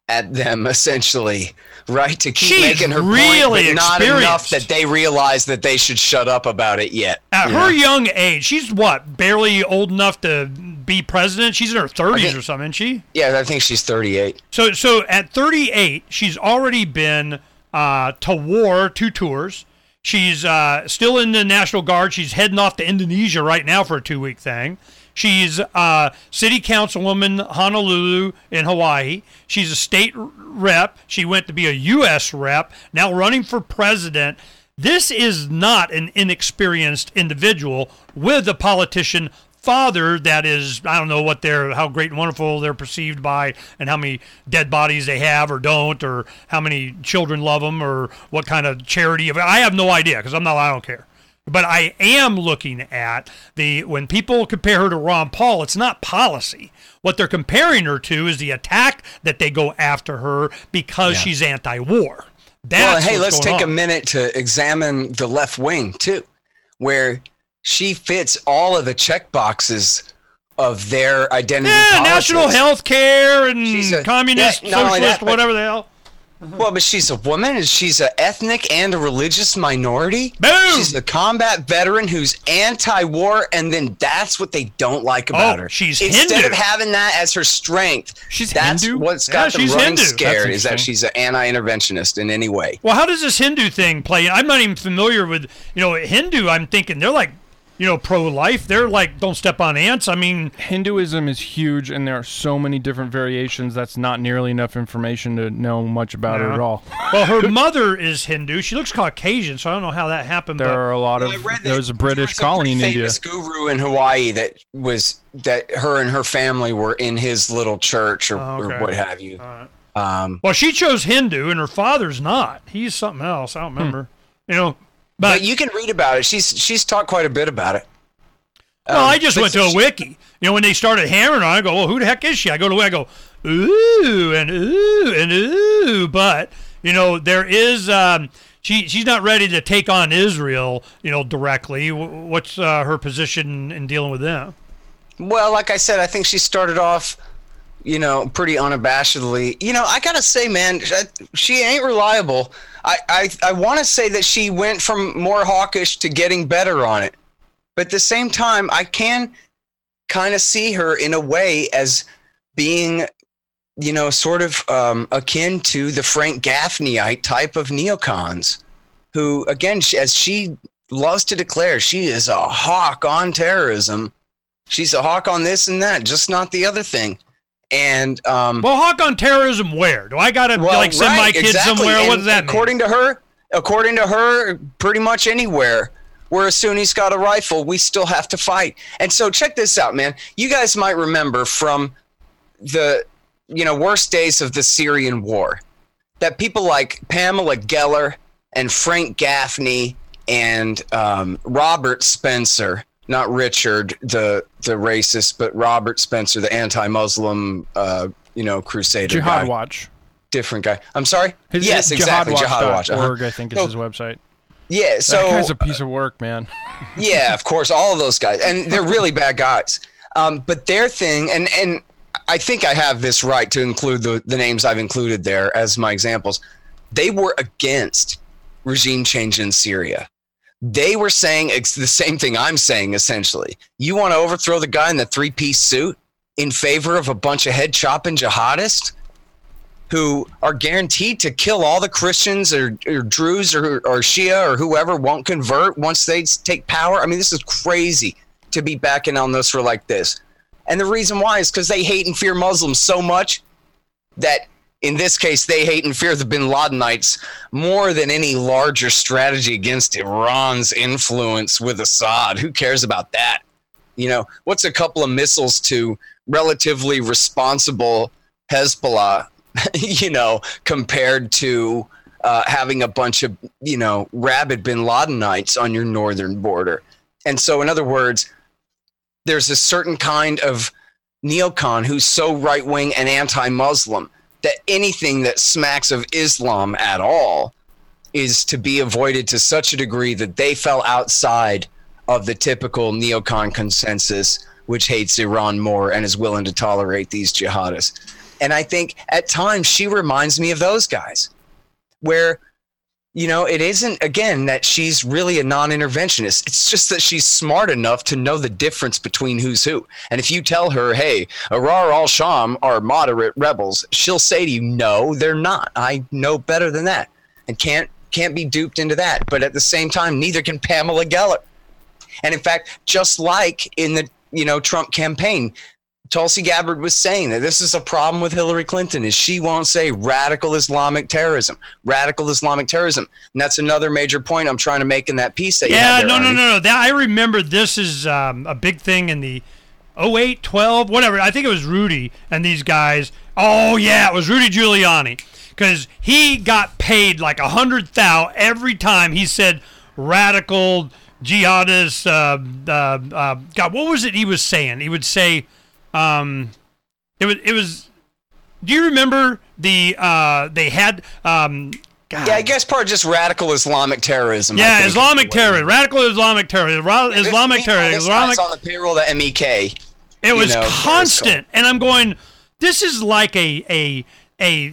at them, essentially, right? To keep
She's
making her
really
point, but not enough
experienced.
that they realize that they should shut up about it yet.
At
you
her
know?
young age, she's what, barely old enough to be president? She's in her thirties
think-
or something, isn't she?
Yeah, I think she's thirty-eight.
So, so at thirty-eight, she's already been uh, to war, two tours. She's uh, still in the National Guard. She's heading off to Indonesia right now for a two-week thing. She's uh, city councilwoman, Honolulu in Hawaii. She's a state r- rep. She went to be a U S rep, now running for president. This is not an inexperienced individual with a politician father that is, I don't know what they're, how great and wonderful they're perceived by, and how many dead bodies they have or don't, or how many children love them, or what kind of charity. I have no idea, because I'm not, I don't care. But I am looking at the, when people compare her to Ron Paul, it's not policy. What they're comparing her to is the attack that they go after her because
Yeah.
she's anti-war. That's
Well, hey,
what's
let's
going
take a
on.
minute to examine the left wing, too, where she fits all of the check boxes of their identity
Yeah,
politics.
national health care and
She's a-
communist,
yeah, not only
socialist,
that, but-
whatever the hell.
Well, but she's a woman, and she's an ethnic and a religious minority.
Boom!
She's a combat veteran who's anti-war, and then that's what they don't like about
Oh,
her.
she's
Instead
Hindu.
of having that as her strength,
She's
that's
Hindu?
what's
Yeah,
got them
she's
running
Hindu.
scared,
That's
is that
interesting.
she's an anti-interventionist in any way.
Well, how does this Hindu thing play? I'm not even familiar with, you know, Hindu. I'm thinking they're like, you know, pro-life. They're like, don't step on ants. I mean,
Hinduism is huge, and there are so many different variations. That's not nearly enough information to know much about her
Yeah.
at all.
well, her mother is Hindu. She looks Caucasian, so I don't know how that happened.
There
but
are a lot of.
Well, I read that
There was a British
there was
colony in
pretty
India.
famous guru in Hawaii that was that her and her family were in his little church or,
Oh, okay.
or what have you.
All right.
Um,
Well, she chose Hindu, and her father's not. He's something else. I don't remember. You know,
but,
but,
you can read about it. She's she's talked quite a bit about it.
well,
Um,
I just
but
went to a
she-
wiki. You know, when they started hammering on it, I go, well, who the heck is she? I go to I go, ooh, and ooh, and ooh. But, you know, there is, um, she she's not ready to take on Israel, you know, directly. Wh- What's uh, her position in dealing with them?
Well, like I said, I think she started off, you know, pretty unabashedly. You know, I gotta say, man, she ain't reliable. I I, I want to say that she went from more hawkish to getting better on it, but at the same time, I can kind of see her in a way as being, you know, sort of um, akin to the Frank Gaffneyite type of neocons, who, again, she, as she loves to declare, she is a hawk on terrorism. She's a hawk on this and that, just not the other thing. And um,
Well, hawk on terrorism where? Do I got to,
well,
like, send my
right,
kids
exactly.
somewhere?
And
What does that mean?
according to her, according to her, pretty much anywhere where a Sunni's got a rifle, we still have to fight. And so check this out, man. You guys might remember from the, you know, worst days of the Syrian war that people like Pamela Geller and Frank Gaffney and um, Robert Spencer, not Richard, the the racist, but Robert Spencer, the anti-Muslim, uh, you know, crusader
Jihad
guy.
Watch.
Different guy. I'm sorry?
His,
yes, exactly. Jihad Watch. Uh-huh.
Org, I think, is
So-
his website.
Yeah,
That
so
guy's a piece of work, man.
yeah, of course, all of those guys, and they're really bad guys. Um, but their thing, and and I think I have this right to include the the names I've included there as my examples. They were against regime change in Syria. They were saying it's the same thing I'm saying, essentially. You want to overthrow the guy in the three-piece suit in favor of a bunch of head-chopping jihadists who are guaranteed to kill all the Christians or, or Druze or, or Shia or whoever won't convert once they take power. I mean, this is crazy to be backing on Nusra like this. And the reason why is because they hate and fear Muslims so much that in this case, they hate and fear the bin Ladenites more than any larger strategy against Iran's influence with Assad. Who cares about that? You know, what's a couple of missiles to relatively responsible Hezbollah, you know, compared to uh, having a bunch of, you know, rabid bin Ladenites on your northern border? And so, in other words, there's a certain kind of neocon who's so right-wing and anti-Muslim that anything that smacks of Islam at all is to be avoided to such a degree that they fell outside of the typical neocon consensus, which hates Iran more and is willing to tolerate these jihadists. And I think at times she reminds me of those guys where, you know, it isn't, again, that she's really a non-interventionist. It's just that she's smart enough to know the difference between who's who. And if you tell her, hey, Ahrar al-Sham are moderate rebels, she'll say to you, no, they're not. I know better than that and can't can't be duped into that. But at the same time, neither can Pamela Geller. And in fact, just like in the, you know, Trump campaign, Tulsi Gabbard was saying that this is a problem with Hillary Clinton is she won't say radical Islamic terrorism, radical Islamic terrorism. And that's another major point I'm trying to make in that piece that
yeah,
you had there,
no, no,
Arnie.
no, no. That, I remember this is um, a big thing in the oh eight, twelve, whatever. I think it was Rudy and these guys. Oh, yeah, it was Rudy Giuliani because he got paid like a hundred thou every time he said radical jihadists. Uh, uh, uh, God, what was it he was saying? He would say, Um, it was, it was, do you remember the, uh, they had, um, God.
Yeah, I guess part of just radical Islamic terrorism.
Yeah,
I think,
Islamic terrorism, radical Islamic terrorism, Ra-
Yeah,
Islamic
this-
terrorism,
this
Islamic.
guy's on the payroll of M E K.
It was
know,
constant. And I'm going, this is like a, a, a,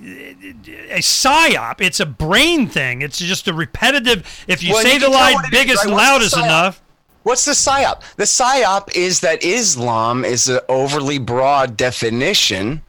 a psyop. It's a brain thing. It's just a repetitive, if you
Well,
say
you
the
can tell
line
what it is,
biggest
right?
and
What's the
loudest
psyop?
enough.
What's the psyop? The psyop is that Islam is an overly broad definition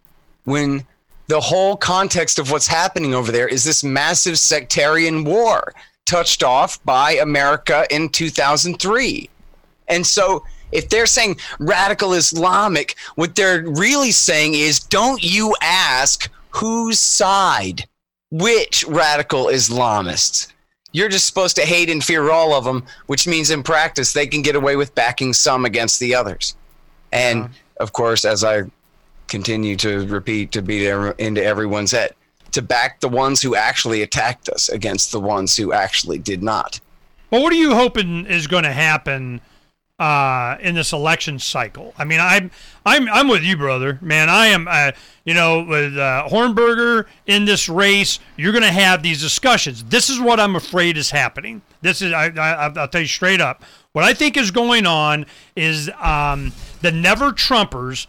when the whole context of what's happening over there is this massive sectarian war touched off by America in two thousand three. And so if they're saying radical Islamic, what they're really saying is, don't you ask whose side, which radical Islamists. You're just supposed to hate and fear all of them, which means in practice they can get away with backing some against the others. And, of course, as I continue to repeat to beat it into everyone's head, to back the ones who actually attacked us against the ones who actually did not.
Well, what are you hoping is going to happen uh, in this election cycle? I mean, I'm I'm I'm with you, brother. Man, I am. Uh, you know, with uh, Hornberger in this race, you're going to have these discussions. This is what I'm afraid is happening. This is I, I I'll tell you straight up. What I think is going on is um, the Never Trumpers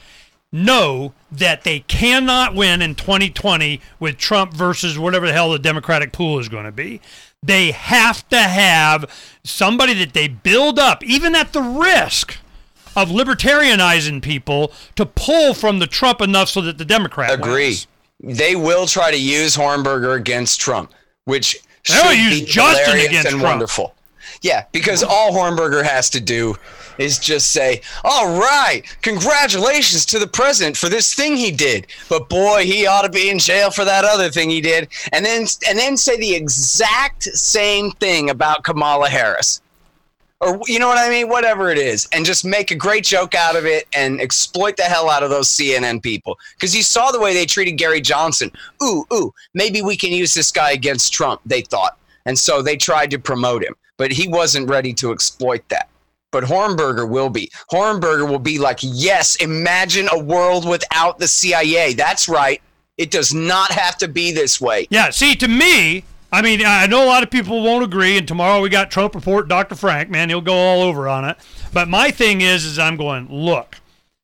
know that they cannot win in twenty twenty with Trump versus whatever the hell the Democratic pool is going to be. They have to have somebody that they build up, even at the risk of libertarianizing people, to pull from the Trump enough so that the Democrat
Agree.
wins.
They will try to use Hornberger against Trump, which
They will
should
use
be
Justin
hilarious
against
and
Trump.
wonderful. Yeah, because all Hornberger has to do is just say, all right, congratulations to the president for this thing he did. But boy, he ought to be in jail for that other thing he did. And then and then say the exact same thing about Kamala Harris. Or, you know what I mean? Whatever it is. And just make a great joke out of it and exploit the hell out of those C N N people. Because you saw the way they treated Gary Johnson. Ooh, ooh, maybe we can use this guy against Trump, they thought. And so they tried to promote him. But he wasn't ready to exploit that. But Hornberger will be. Hornberger will be like, yes, imagine a world without the C I A. That's right. It does not have to be this way.
Yeah, see, to me, I mean, I know a lot of people won't agree, and tomorrow we got Trump Report, Doctor Frank, man, he'll go all over on it. But my thing is, is I'm going, look,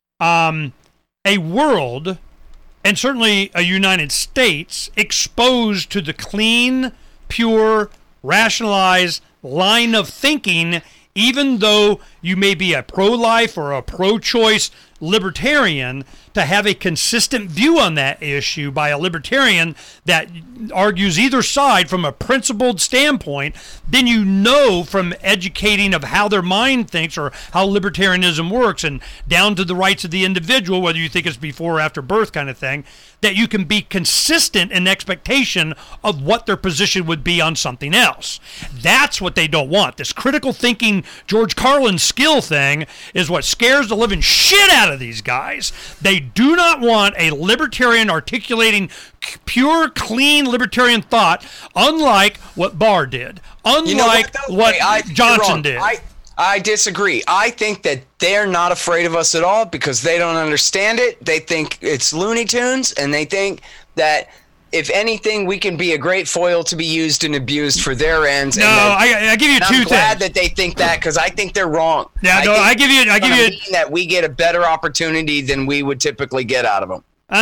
um, a world, and certainly a United States, exposed to the clean, pure, rationalized line of thinking, even though you may be a pro-life or a pro-choice libertarian, to have a consistent view on that issue by a libertarian that argues either side from a principled standpoint, then you know from educating of how their mind thinks or how libertarianism works and down to the rights of the individual, whether you think it's before or after birth kind of thing, that you can be consistent in expectation of what their position would be on something else. That's what they don't want. This critical thinking George Carlin skill thing is what scares the living shit out of these guys. They do not want a libertarian articulating pure, clean libertarian thought, unlike what Barr did, unlike
You know what, though?
what
Wait, I think you're
Johnson
wrong.
did.
I, I disagree. I think that they're not afraid of us at all because they don't understand it. They think it's Looney Tunes, and they think that if anything, we can be a great foil to be used and abused for their ends.
no,
and that,
I, I give you
and
two
I'm glad
things.
that they think that because I think they're wrong.
Yeah, no,
think
I give you, I
it's
give
gonna
you.
mean that we get a better opportunity than we would typically get out of them.
Uh,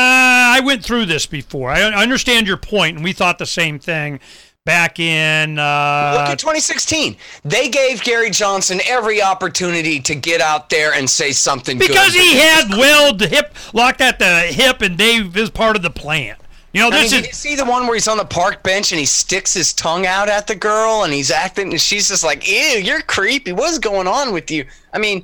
I went through this before. I I understand your point, and we thought the same thing back in... Uh,
Look at twenty sixteen. They gave Gary Johnson every opportunity to get out there and say something
because
good.
he had Weld hip locked at the hip, and Dave is part of the plan. You know,
I
this
mean,
is...
did you see the one where he's on the park bench and he sticks his tongue out at the girl and he's acting, and she's just like, ew, you're creepy. What's going on with you? I mean...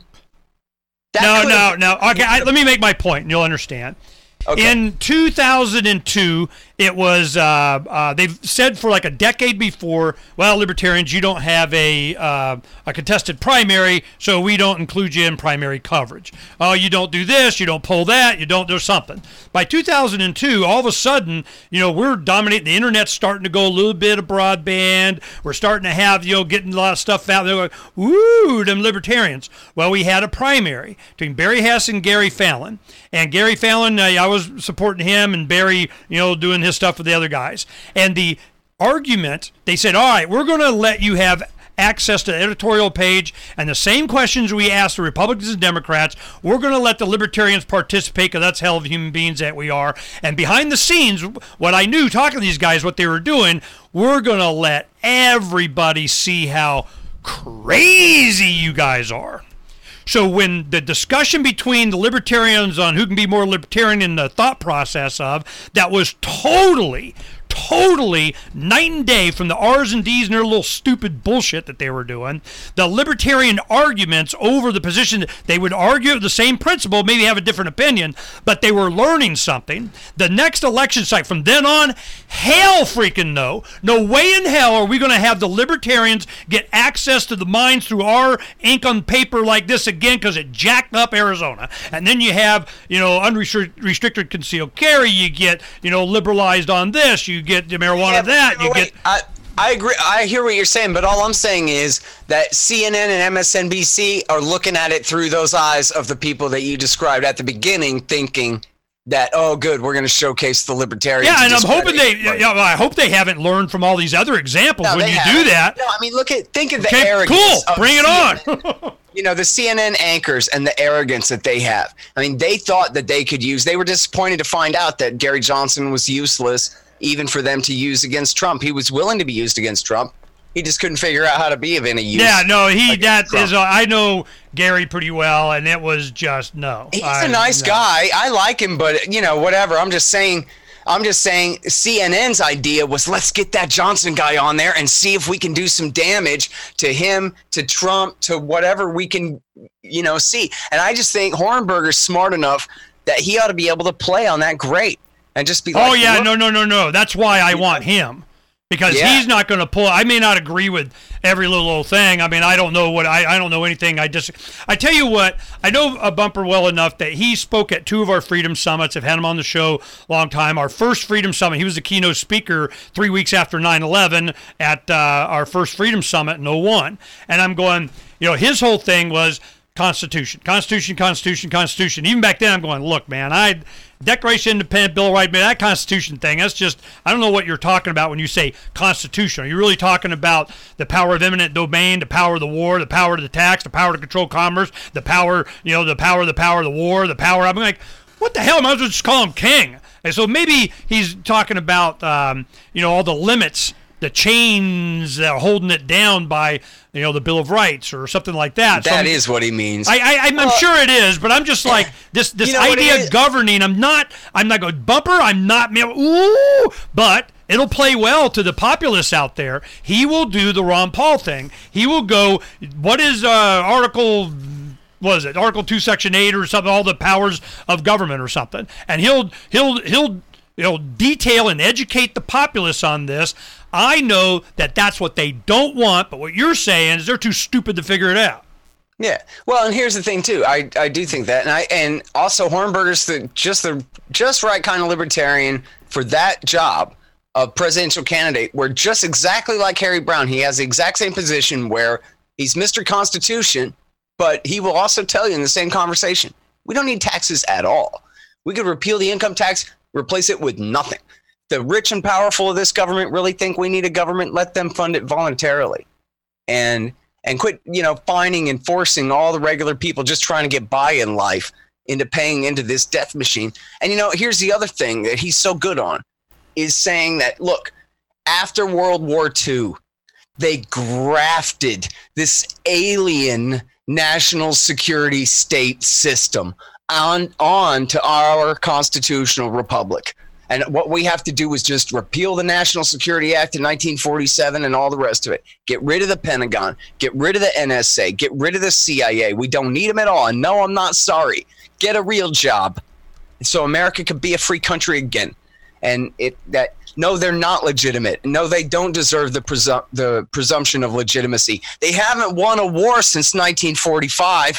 No, no, no. Okay, I, let me make my point, and you'll understand. Okay. In two thousand two, it was, uh, uh, they've said for like a decade before, well, libertarians, you don't have a uh, a contested primary, so we don't include you in primary coverage. Oh, you don't do this, you don't pull that, you don't do something. By two thousand two, all of a sudden, you know, we're dominating. The internet's starting to go a little bit of broadband. We're starting to have, you know, getting a lot of stuff out there. Like, woo, them libertarians. Well, we had a primary between Barry Hess and Gary Fallon. And Gary Fallon, uh, I was supporting him, and Barry, you know, doing his stuff with the other guys. And the argument, they said, all right, we're going to let you have access to the editorial page, and the same questions we asked the Republicans and Democrats, we're going to let the libertarians participate, because that's hell of human beings that we are. And behind the scenes, what I knew talking to these guys, what they were doing, we're going to let everybody see how crazy you guys are. So when the discussion between the libertarians on who can be more libertarian in the thought process of, that was totally, totally night and day from the R's and D's and their little stupid bullshit that they were doing. The libertarian arguments over the position, they would argue the same principle, maybe have a different opinion, but they were learning something. The next election cycle, from then on, hell freaking no. No way in hell are we going to have the libertarians get access to the mines through our ink on paper like this again, because it jacked up Arizona. And then you have, you know, unrestricted concealed carry, you get, you know, liberalized on this, you get the marijuana
yeah,
that, you
wait,
get...
I, I agree. I hear what you're saying, but all I'm saying is that C N N and M S N B C are looking at it through those eyes of the people that you described at the beginning, thinking that, oh, good, we're going to showcase the libertarians.
Yeah, and I'm hoping they, yeah, yeah, I hope they haven't learned from all these other examples no, when you haven't. do that.
No, I mean, look at, think of the
okay,
arrogance.
Cool, bring it on.
You know, the C N N anchors and the arrogance that they have. I mean, they thought that they could use, they were disappointed to find out that Gary Johnson was useless, even for them to use against Trump. He was willing to be used against Trump. He just couldn't figure out how to be of any use.
Yeah, no, he, that Trump. is, uh, I know Gary pretty well, and it was just, no.
He's
I,
a nice
no.
guy. I like him, but, you know, whatever. I'm just saying, I'm just saying C N N's idea was, let's get that Johnson guy on there and see if we can do some damage to him, to Trump, to whatever we can, you know, see. And I just think Hornberger's smart enough that he ought to be able to play on that great and just be like,
oh, yeah, no, no, no, no. That's why I want him. Because yeah. he's not going to pull. I may not agree with every little old thing. I mean, I don't know what I, I don't know anything. I just I tell you what, I know a Bumper well enough that he spoke at two of our Freedom Summits. I've had him on the show a long time. Our first Freedom Summit, he was the keynote speaker three weeks after nine eleven at uh, our first Freedom Summit in oh one. And I'm going, you know, his whole thing was Constitution, Constitution, Constitution, Constitution. Even back then, I'm going, look, man, I Declaration of Independence, Bill of Rights, man, that Constitution thing, that's just, I don't know what you're talking about when you say Constitution. Are you really talking about the power of eminent domain, the power of the war, the power of the tax, the power to control commerce, the power, you know, the power, the power of the war, the power? I'm like, what the hell? I might as well just call him king. And so maybe he's talking about, um, you know, all the limits, the chains that are holding it down by, you know, the Bill of Rights or something like that.
That
so
is what he means.
I, I, I'm,
well,
I'm sure it is, but I'm just like, this this
you know
idea of governing, I'm not, I'm not going, Bumper, I'm not, ooh, but it'll play well to the populace out there. He will do the Ron Paul thing. He will go, what is uh, Article... what is it, Article two, Section eight or something, all the powers of government or something. And he'll, he'll, he'll, you know, detail and educate the populace on this. I know that that's what they don't want, but what you're saying is they're too stupid to figure it out.
Yeah. Well, and here's the thing too. I, I do think that, and I and also Hornberger's the just the just right kind of libertarian for that job of presidential candidate. Where just exactly like Harry Brown, he has the exact same position where he's Mister Constitution, but he will also tell you in the same conversation, we don't need taxes at all. We could repeal the income tax, replace it with nothing. The rich and powerful of this government really think we need a government. Let them fund it voluntarily, and and quit, you know, fining and forcing all the regular people just trying to get by in life into paying into this death machine. And, you know, here's the other thing that he's so good on is saying that, look, after World War Two, they grafted this alien national security state system on, on to our constitutional republic. And what we have to do is just repeal the National Security Act in nineteen forty-seven and all the rest of it. Get rid of the Pentagon. Get rid of the N S A. Get rid of the C I A. We don't need them at all. And no, I'm not sorry. Get a real job so America could be a free country again. And it that no, they're not legitimate. No, they don't deserve the presu- the presumption of legitimacy. They haven't won a war since nineteen forty-five.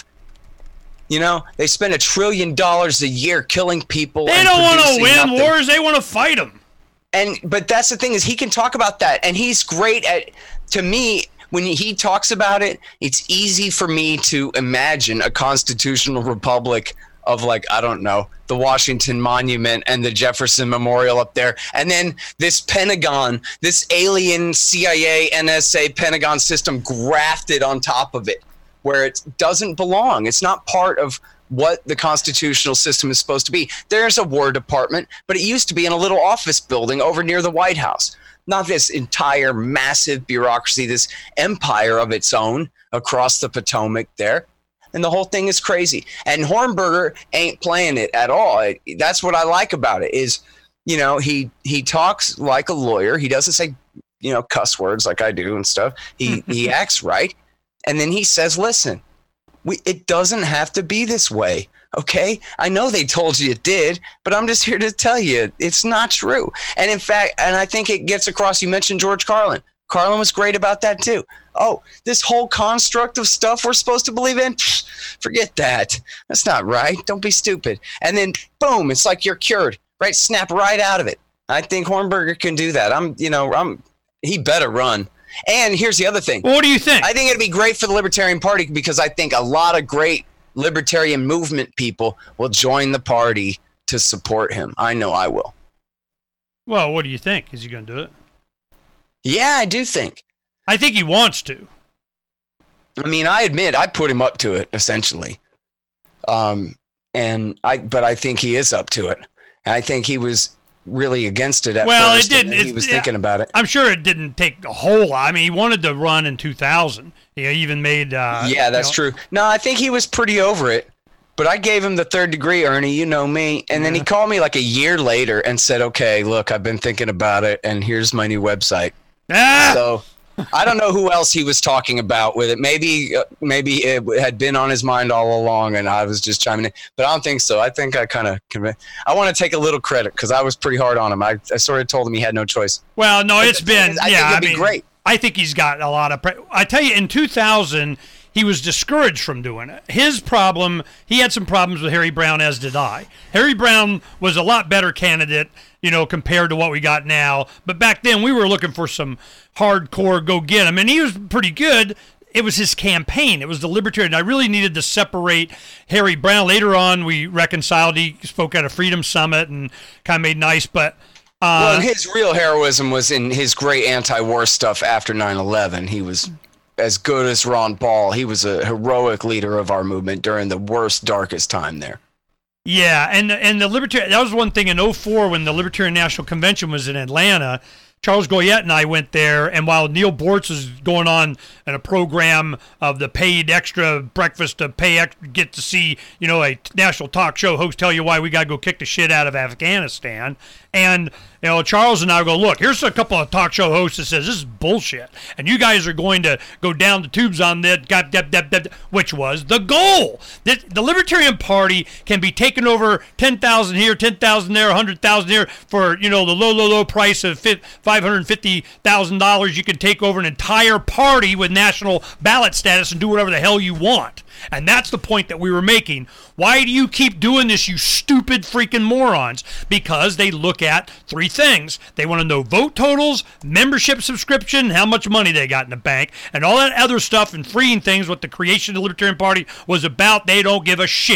You know, they spend a trillion dollars a year killing people.
They don't want to win
nothing.
wars. They want to fight them.
And but that's the thing is he can talk about that, and he's great at. To me, when he talks about it, it's easy for me to imagine a constitutional republic of, like, I don't know, the Washington Monument and the Jefferson Memorial up there, and then this Pentagon, this alien C I A, N S A Pentagon system grafted on top of it, where it doesn't belong. It's not part of what the constitutional system is supposed to be. There's a War Department, but it used to be in a little office building over near the White House. Not this entire massive bureaucracy, this empire of its own across the Potomac there. And the whole thing is crazy. And Hornberger ain't playing it at all. That's what I like about it is, you know, he he talks like a lawyer. He doesn't say, you know, cuss words like I do and stuff. He he acts right. And then he says, listen, we, it doesn't have to be this way, okay? I know they told you it did, but I'm just here to tell you it's not true. And in fact, and I think it gets across, you mentioned George Carlin. Carlin was great about that too. Oh, this whole construct of stuff we're supposed to believe in? Forget that. That's not right. Don't be stupid. And then, boom, it's like you're cured, right? Snap right out of it. I think Hornberger can do that. I'm, you know, I'm. he better run. And here's the other thing.
Well, what do you think?
I think it'd be great for the Libertarian Party because I think a lot of great Libertarian movement people will join the party to support him. I know I will.
Well, what do you think? Is he going to do it?
Yeah, I do think.
I think he wants to.
I mean, I admit I put him up to it, essentially. Um, and I, but I think he is up to it. I think he was really against it at
well,
first.
Well, it didn't.
He was
it,
thinking about it.
I'm sure it didn't take a whole lot. I mean, he wanted to run in two thousand. He even made. Uh,
yeah, that's
you know,
true. No, I think he was pretty over it. But I gave him the third degree, Ernie. You know me. And yeah. Then he called me like a year later and said, "Okay, look, I've been thinking about it, and here's my new website."
Ah!
So I don't know who else he was talking about with it. Maybe, uh, maybe it had been on his mind all along, and I was just chiming in. But I don't think so. I think I kind of convinced. I want to take a little credit because I was pretty hard on him. I, I sort of told him he had no choice.
Well, no, it's
but
been.
I
yeah,
think it'd
I
be
mean,
great.
I think he's got a lot of. Pre- I tell you, in two thousand, he was discouraged from doing it. His problem, he had some problems with Harry Brown, as did I. Harry Brown was a lot better candidate, you know, compared to what we got now. But back then, we were looking for some hardcore go get him, and he was pretty good. It was his campaign. It was the Libertarian. I really needed to separate Harry Brown. Later on, we reconciled. He spoke at a Freedom Summit and kind of made nice, but. Uh,
well, his real heroism was in his great anti-war stuff after nine eleven. He was as good as Ron Paul. He was a heroic leader of our movement during the worst, darkest time there.
Yeah, and and the Libertarian, that was one thing in oh four when the Libertarian National Convention was in Atlanta. Charles Goyette and I went there, and while Neil Bortz was going on in a program of the paid extra breakfast to pay extra, get to see, you know, a national talk show host tell you why we got to go kick the shit out of Afghanistan. And, you know, Charles and I go, look, here's a couple of talk show hosts that says this is bullshit, and you guys are going to go down the tubes on that, which was the goal. The, the Libertarian Party can be taken over ten thousand here, ten thousand there, one hundred thousand here for, you know, the low, low, low price of five hundred fifty thousand dollars. You can take over an entire party with national ballot status and do whatever the hell you want. And that's the point that we were making. Why do you keep doing this, you stupid freaking morons? Because they look at three things. They want to know vote totals, membership subscription, how much money they got in the bank, and all that other stuff and freeing things, what the creation of the Libertarian Party was about. They don't give a shit.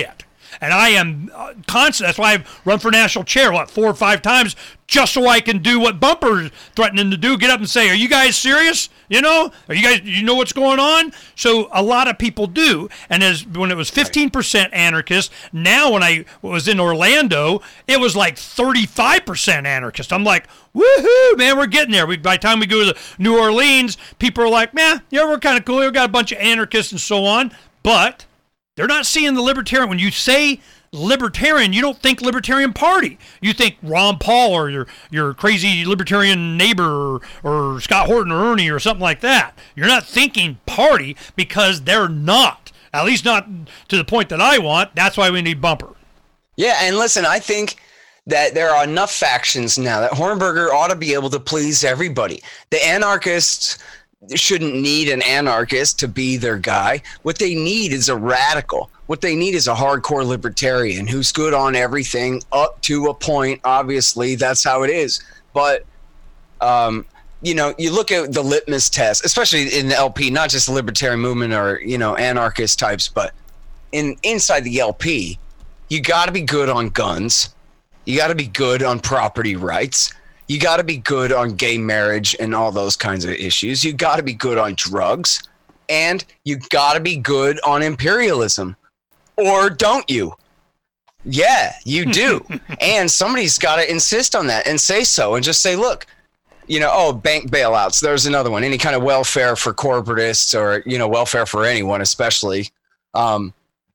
And I am uh, constant. That's why I've run for national chair, what, four or five times, just so I can do what Bumper's threatening to do, get up and say, are you guys serious? You know, are you guys, you know what's going on? So a lot of people do. And as when it was fifteen percent anarchist, now when I was in Orlando, it was like thirty-five percent anarchist. I'm like, woohoo, man, we're getting there. We, by the time we go to New Orleans, people are like, man, yeah, we're kind of cool. We've got a bunch of anarchists and so on. But they're not seeing the libertarian. When you say libertarian, you don't think Libertarian Party. You think Ron Paul or your your crazy libertarian neighbor or, or Scott Horton or Ernie or something like that. You're not thinking party because they're not. At least not to the point that I want. That's why we need Bumper.
Yeah, and listen, I think that there are enough factions now that Hornberger ought to be able to please everybody. The anarchists shouldn't need an anarchist to be their guy. What they need is a radical. What they need is a hardcore libertarian who's good on everything up to a point. Obviously, that's how it is. But, um, you know, you look at the litmus test, especially in the L P, not just the libertarian movement or, you know, anarchist types, but in inside the L P, you got to be good on guns. You got to be good on property rights. You got to be good on gay marriage and all those kinds of issues. You got to be good on drugs. And you got to be good on imperialism. Or don't you? Yeah, you do. And somebody's got to insist on that and say so and just say, look, you know, oh, bank bailouts. There's another one. Any kind of welfare for corporatists or, you know, welfare for anyone, especially. Um,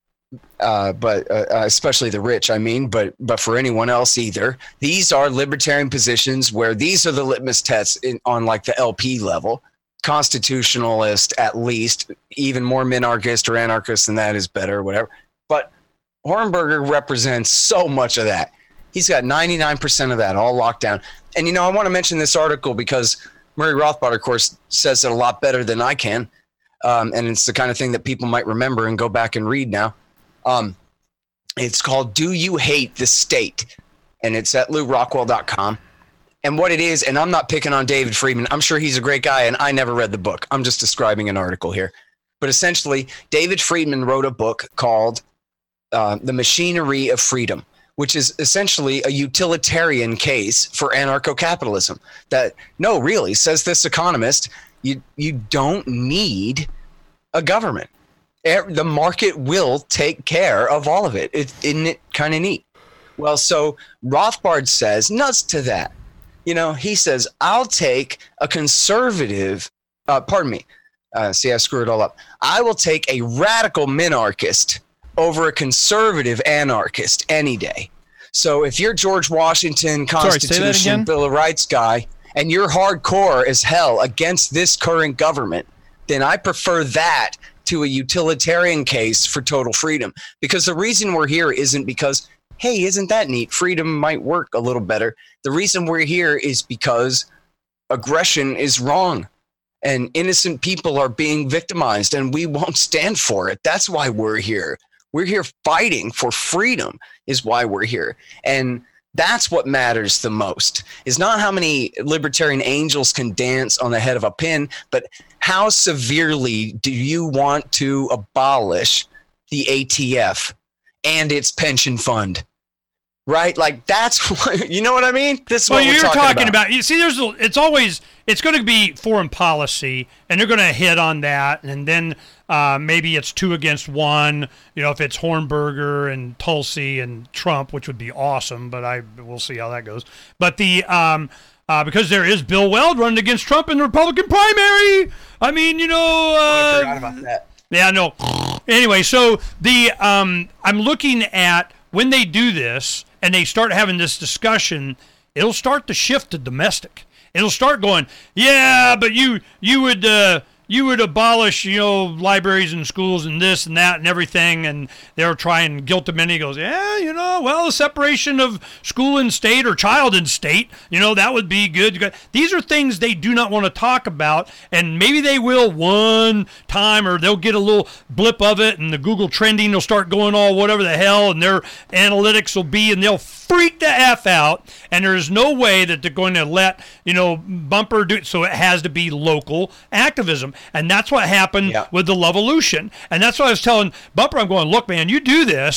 uh, but uh, especially the rich, I mean, but but for anyone else either. These are libertarian positions where these are the litmus tests in, on like the L P level. Constitutionalist, at least, even more minarchist or anarchist than that is better, whatever. But Hornberger represents so much of that. He's got ninety-nine percent of that all locked down. And, you know, I want to mention this article because Murray Rothbard, of course, says it a lot better than I can. Um, and it's the kind of thing that people might remember and go back and read now. Um, it's called Do You Hate the State? And it's at lou rockwell dot com. And what it is, and I'm not picking on David Friedman. I'm sure he's a great guy, and I never read the book. I'm just describing an article here. But essentially, David Friedman wrote a book called uh, The Machinery of Freedom, which is essentially a utilitarian case for anarcho-capitalism. That, no, really, says this economist, you you don't need a government. The market will take care of all of it. it isn't it kind of neat? Well, so Rothbard says, nuts to that. You know, he says, I'll take a conservative, uh, pardon me, uh, see, I screwed it all up. I will take a radical minarchist over a conservative anarchist any day. So if you're George Washington, Constitution,
Sorry,
Bill of Rights guy, and you're hardcore as hell against this current government, then I prefer that to a utilitarian case for total freedom. Because the reason we're here isn't because, hey, isn't that neat? Freedom might work a little better. The reason we're here is because aggression is wrong and innocent people are being victimized and we won't stand for it. That's why we're here. We're here fighting for freedom is why we're here. And that's what matters the most, is not how many libertarian angels can dance on the head of a pin, but how severely do you want to abolish the A T F and its pension fund? Right? Like, that's what, you know what I mean? This is
well,
what we're
you're
talking,
talking
about.
about. You see, there's a, it's always it's going to be foreign policy, and they're going to hit on that, and then uh, maybe it's two against one. You know, if it's Hornberger and Tulsi and Trump, which would be awesome, but I we'll see how that goes. But the um, uh, because there is Bill Weld running against Trump in the Republican primary. I mean, you know, uh,
Oh, I forgot about that.
yeah, no. Anyway, so the um, I'm looking at when they do this and they start having this discussion, it'll start to shift to domestic. It'll start going, yeah, but you you would uh, you would abolish, you know, libraries and schools and this and that and everything, and they'll try and guilt him, and he goes, yeah, you know, well, the separation of school and state or child and state, you know, that would be good. These are things they do not want to talk about, and maybe they will one time, or they'll get a little blip of it, and the Google trending will start going all whatever the hell, and their analytics will be, and they'll freak the F out, and there's no way that they're going to let, you know, Bumper do it, so it has to be local activism. And that's what happened
yeah.
with the Lovolution. And that's what I was telling Bumper. I'm going, look, man, you do this,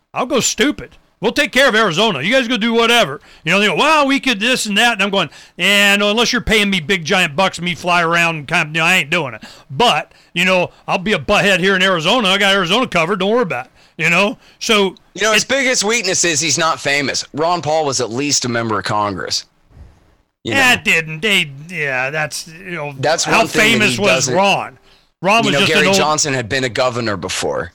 I'll go stupid. We'll take care of Arizona. You guys go do whatever. You know, they go, well, we could this and that. And I'm going, yeah, no, unless you're paying me big giant bucks and me fly around and kind of, you know, I ain't doing it. But, you know, I'll be a butthead here in Arizona. I got Arizona covered. Don't worry about it. You know? So.
You know, his biggest weakness is he's not famous. Ron Paul was at least a member of Congress. You know?
That didn't. They, yeah, that's, you know,
that's
how famous was Ron? Ron was
you know,
just
Gary
an old,
Johnson had been a governor before.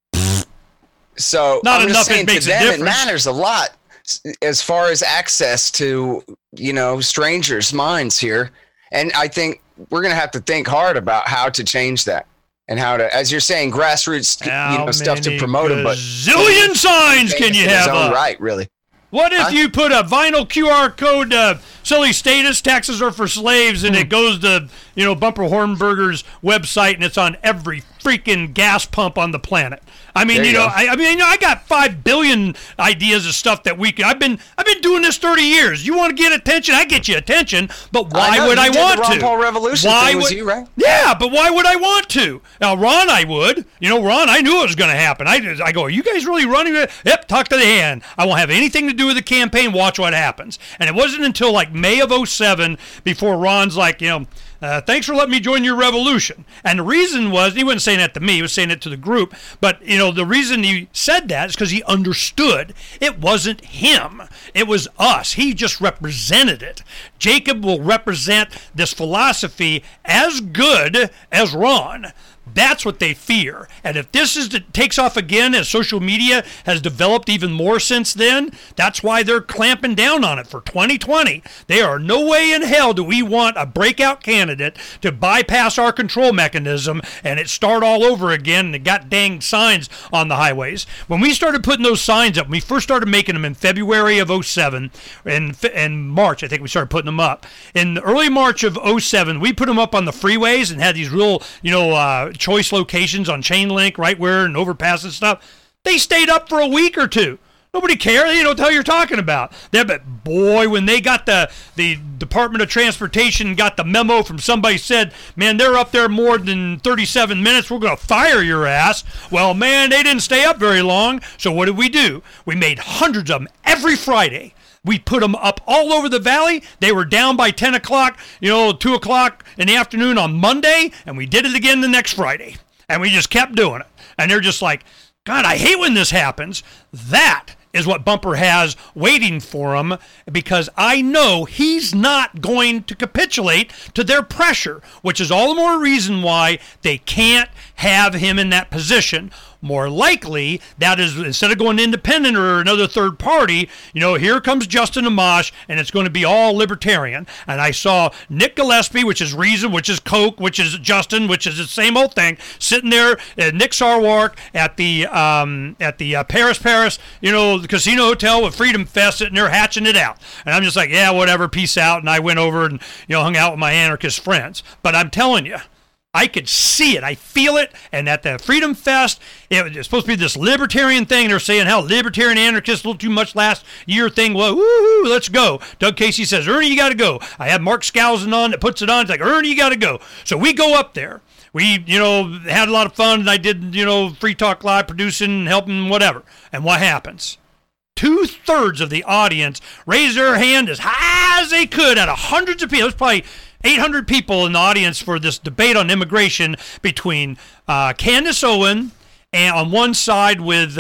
So
not
I'm
enough
just saying
it makes
to
a
them
difference.
it matters a lot as far as access to, you know, strangers' minds here. And I think we're going to have to think hard about how to change that and how to, as you're saying, grassroots,
how
you know, stuff to promote them. But
zillion signs can you have up?
Right, really.
What if
huh?
you put a vinyl Q R code, uh, silly status, taxes are for slaves, and it goes to, you know, Bumper Hornberger's website, and it's on every freaking gas pump on the planet. I mean,
There
you
you
know,
go.
I, I mean, you know, I got five billion ideas of stuff that we can. I've been, I've been doing this thirty years. You want to get attention? I get you attention, but why
I know,
would
you
I
did
want
the Ron
to?
Paul Revolution
why
thing,
would,
was you, right?
Yeah, but why would I want to? Now, Ron, I would. You know, Ron, I knew it was going to happen. I, just- I go, are you guys really running it? Yep, talk to the hand. I won't have anything to do with the campaign. Watch what happens. And it wasn't until like May of oh seven before Ron's like, you know, uh, thanks for letting me join your revolution. And the reason was, he wasn't saying that to me, he was saying it to the group. But, you know, the reason he said that is because he understood it wasn't him. It was us. He just represented it. Jacob will represent this philosophy as good as Ron. That's what they fear. And if this is takes off again as social media has developed even more since then, that's why they're clamping down on it for twenty twenty. There are no way in hell do we want a breakout candidate to bypass our control mechanism and it start all over again and it got dang signs on the highways. When we started putting those signs up, when we first started making them in February of oh seven, and in March, I think we started putting them up. In early March of oh seven, we put them up on the freeways and had these real, you know, uh, choice locations on chain link, right where and overpass and stuff. They stayed up for a week or two. Nobody cared. They don't know what the hell you're talking about. Yeah, but boy, when they got the the Department of Transportation got the memo from somebody said, man, they're up there more than thirty-seven minutes. We're going to fire your ass. Well, man, they didn't stay up very long. So what did we do? We made hundreds of them every Friday. We put them up all over the valley. They were down by ten o'clock, you know, two o'clock in the afternoon on Monday, and we did it again the next Friday. And we just kept doing it. And they're just like, God, I hate when this happens. That is what Bumper has waiting for him, because I know he's not going to capitulate to their pressure, which is all the more reason why they can't have him in that position. More likely, that is, instead of going independent or another third party, you know, here comes Justin Amash, and it's going to be all libertarian. And I saw Nick Gillespie, which is Reason, which is Coke, which is Justin, which is the same old thing, sitting there at Nick Sarwark at the um, at the uh, Paris Paris, you know, the Casino Hotel with Freedom Fest, sitting there hatching it out. And I'm just like, yeah, whatever, peace out. And I went over and, you know, hung out with my anarchist friends. But I'm telling you, I could see it. I feel it. And at the Freedom Fest, it was supposed to be this libertarian thing. They're saying, hell, libertarian anarchists, a little too much last year thing. Well, woohoo, let's go. Doug Casey says, Ernie, you got to go. I have Mark Skousen on that puts it on. It's like, Ernie, you got to go. So we go up there. We, you know, had a lot of fun. And I did, you know, Free Talk Live, producing, helping, whatever. And what happens? Two-thirds of the audience raised their hand as high as they could out of hundreds of people. It was probably eight hundred people in the audience for this debate on immigration between uh, Candace Owen and on one side with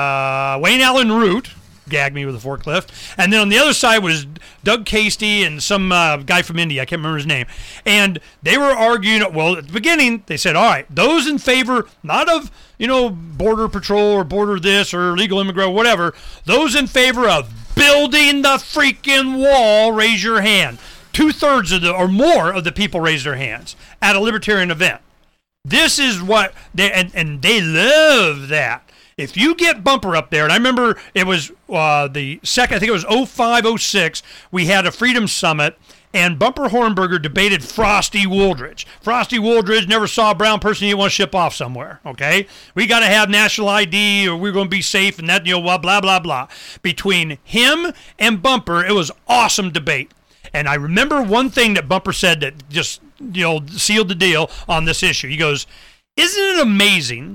uh, Wayne Allen Root, gag me with a forklift, and then on the other side was Doug Casey and some uh, guy from India. I can't remember his name. And they were arguing, well, at the beginning, they said, all right, those in favor, not of, you know, border patrol or border this or legal immigrant, whatever, those in favor of building the freaking wall, raise your hand. Two-thirds of the, or more of the people raised their hands at a libertarian event. This is what, they, and, and they love that. If you get Bumper up there, and I remember it was uh, the second, I think it was oh five, oh six, we had a Freedom Summit, and Bumper Hornberger debated Frosty Wooldridge. Frosty Wooldridge never saw a brown person you want to ship off somewhere, okay? We got to have national I D or we're going to be safe and that, you know, blah, blah, blah, blah. Between him and Bumper, it was awesome debate. And I remember one thing that Bumper said that just, you know, sealed the deal on this issue. He goes, isn't it amazing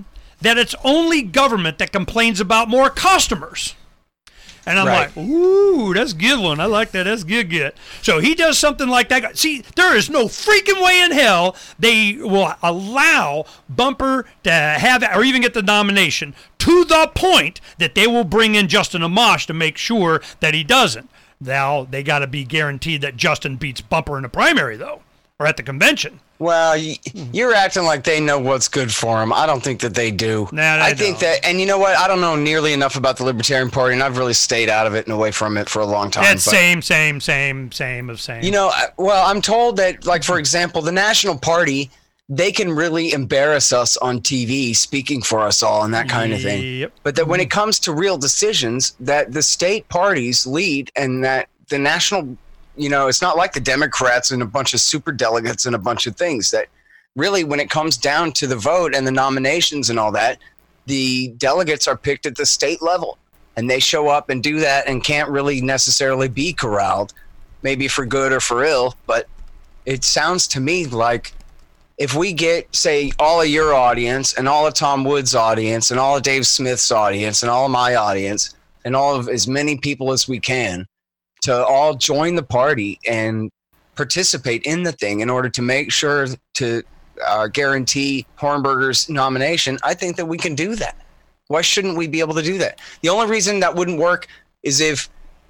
that it's only government that complains about more customers. And I'm
Right.
like, ooh, that's a good one. I like that. That's good, good. So he does something like that. See, there is no freaking way in hell they will allow Bumper to have or even get the nomination, to the point that they will bring in Justin Amash to make sure that he doesn't. Now, they got to be guaranteed that Justin beats Bumper in the primary, though, or at the convention.
Well, y- you're acting like they know what's good for them. I don't think that they do.
Nah, they
I think
don't.
that, and you know what? I don't know nearly enough about the Libertarian Party, and I've really stayed out of it and away from it for a long time.
That's
but,
same, same, same, same of same.
You know, I- well, I'm told that, like, for example, the National Party, they can really embarrass us on T V, speaking for us all and that kind of thing.
Yep.
But that when it comes to real decisions, that the state parties lead, and that the national, you know, it's not like the Democrats and a bunch of super delegates and a bunch of things that really, when it comes down to the vote and the nominations and all that, the delegates are picked at the state level, and they show up and do that and can't really necessarily be corralled, maybe for good or for ill. But it sounds to me like if we get, say, all of your audience and all of Tom Wood's audience and all of Dave Smith's audience and all of my audience and all of as many people as we can to all join the party and participate in the thing in order to make sure to uh, guarantee Hornberger's nomination, I think that we can do that. Why shouldn't we be able to do that? The only reason that wouldn't work is if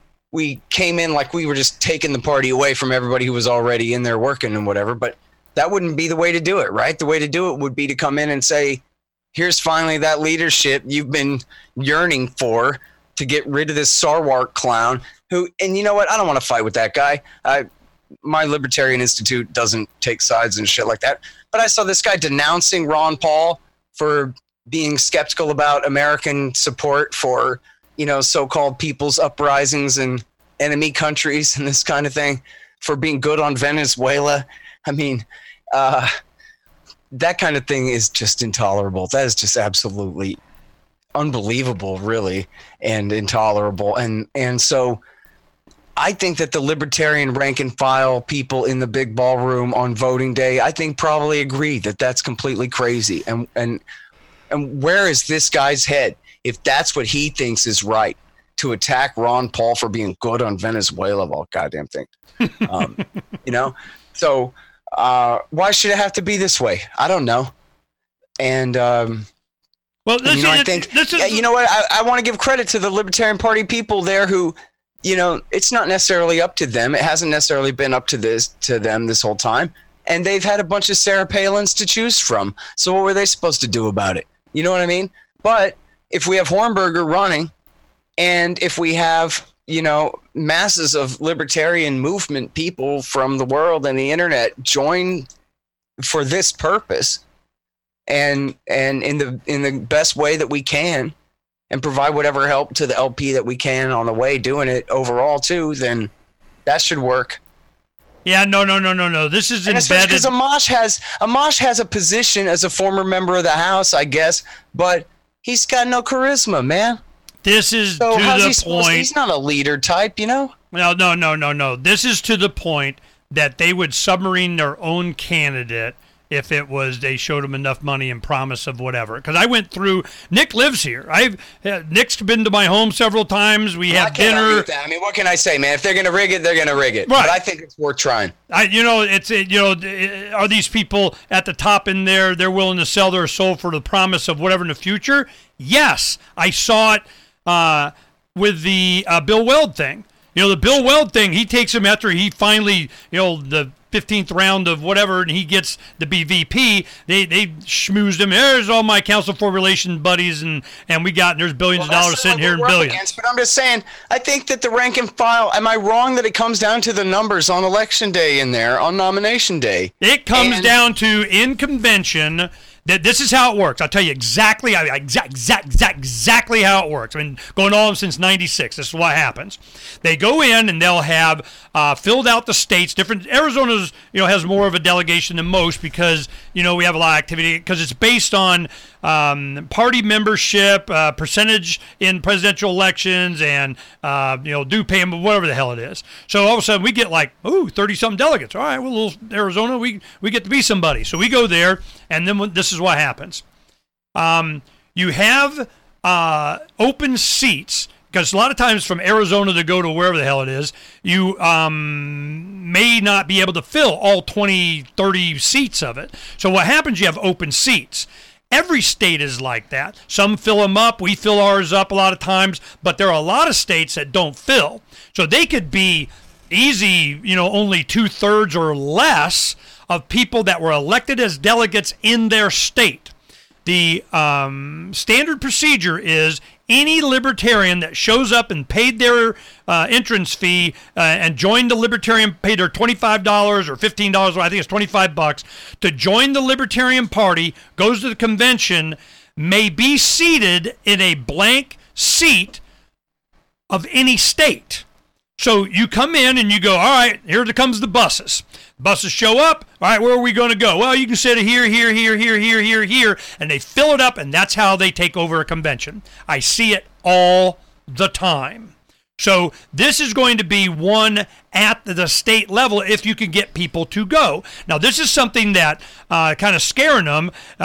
we came in like we were just taking the party away from everybody who was already in there working and whatever, but that wouldn't be the way to do it, right? The way to do it would be to come in and say, here's finally that leadership you've been yearning for, to get rid of this Sarwark clown who, and you know what? I don't want to fight with that guy. I, my Libertarian Institute doesn't take sides and shit like that. But I saw this guy denouncing Ron Paul for being skeptical about American support for, you know, so-called people's uprisings and enemy countries and this kind of thing, for being good on Venezuela. I mean, uh, that kind of thing is just intolerable. That is just absolutely unbelievable, really, and intolerable. And and so I think that the Libertarian rank and file people in the big ballroom on voting day, I think probably agree that that's completely crazy. And and and where is this guy's head if that's what he thinks is right, to attack Ron Paul for being good on Venezuela of all goddamn thing? Um, you know, so uh, why should it have to be this way? I don't know. And um,
Well, this,
you know,
is,
I think,
this is,
yeah, you know what? I, I want to give credit to the Libertarian Party people there who, you know, it's not necessarily up to them. It hasn't necessarily been up to this to them this whole time. And they've had a bunch of Sarah Palins to choose from. So what were they supposed to do about it? You know what I mean? But if we have Hornberger running, and if we have, you know, masses of libertarian movement people from the world and the internet join for this purpose, and and in the in the best way that we can, and provide whatever help to the L P that we can on the way doing it overall too, then that should work.
yeah, no, no, no, no, no. This is
And especially
embedded.
because Amash has Amash has a position as a former member of the House, I guess, but he's got no charisma, man.
This is
So
to
how's he
the
supposed to,
point.
he's not a leader type, you know?
No, no, no, no, no. This is to the point that they would submarine their own candidate if it was they showed him enough money and promise of whatever. Because I went through. Nick lives here. I've uh, Nick's been to my home several times. We
I
have
can't argue
dinner.
with that. I mean, what can I say, man? If they're gonna rig it, they're gonna rig it.
Right.
But I think it's worth trying.
I, you know, it's it, you know, th- are these people at the top in there? They're willing to sell their soul for the promise of whatever in the future. Yes, I saw it uh, with the uh, Bill Weld thing. You know, the Bill Weld thing. He takes him after he finally, you know, the fifteenth round of whatever, and he gets to be V P. They they schmoozed him. There's all my Council for Relation buddies, and and we got and there's billions
Well,
of dollars
that's
sitting
what
here in
we're up
billions.
against, but I'm just saying, I think that the rank and file, am I wrong that it comes down to the numbers on election day in there, on nomination day?
It comes
And-
down to in convention that this is how it works. I'll tell you exactly, I- exact, exact, exact, exactly how it works. I mean, going on since ninety-six. This is what happens. They go in and they'll have uh, filled out the states. Different Arizona's, you know, has more of a delegation than most because you know we have a lot of activity because it's based on um, party membership, uh, percentage in presidential elections, and uh, you know due payment, whatever the hell it is. So all of a sudden we get like, ooh, thirty something delegates. All right, well, little Arizona, we we get to be somebody. So we go there, and then when, this is what happens. Um, you have uh, open seats. Because a lot of times from Arizona to go to wherever the hell it is, you um, may not be able to fill all twenty, thirty seats of it. So what happens, you have open seats. Every state is like that. Some fill them up. We fill ours up a lot of times. But there are a lot of states that don't fill. So they could be easy, you know, only two-thirds or less of people that were elected as delegates in their state. The um, standard procedure is any libertarian that shows up and paid their uh, entrance fee uh, and joined the Libertarian, paid their twenty-five dollars or fifteen dollars, I think it's twenty-five bucks, to join the Libertarian Party, goes to the convention, may be seated in a blank seat of any state. So you come in and you go, all right, here comes the buses. Buses show up. All right, where are we going to go? Well, you can sit here, here, here, here, here, here, here, and they fill it up, and that's how they take over a convention. I see it all the time. So this is going to be one at the state level if you can get people to go. Now, this is something that uh, kind of scaring them. Uh,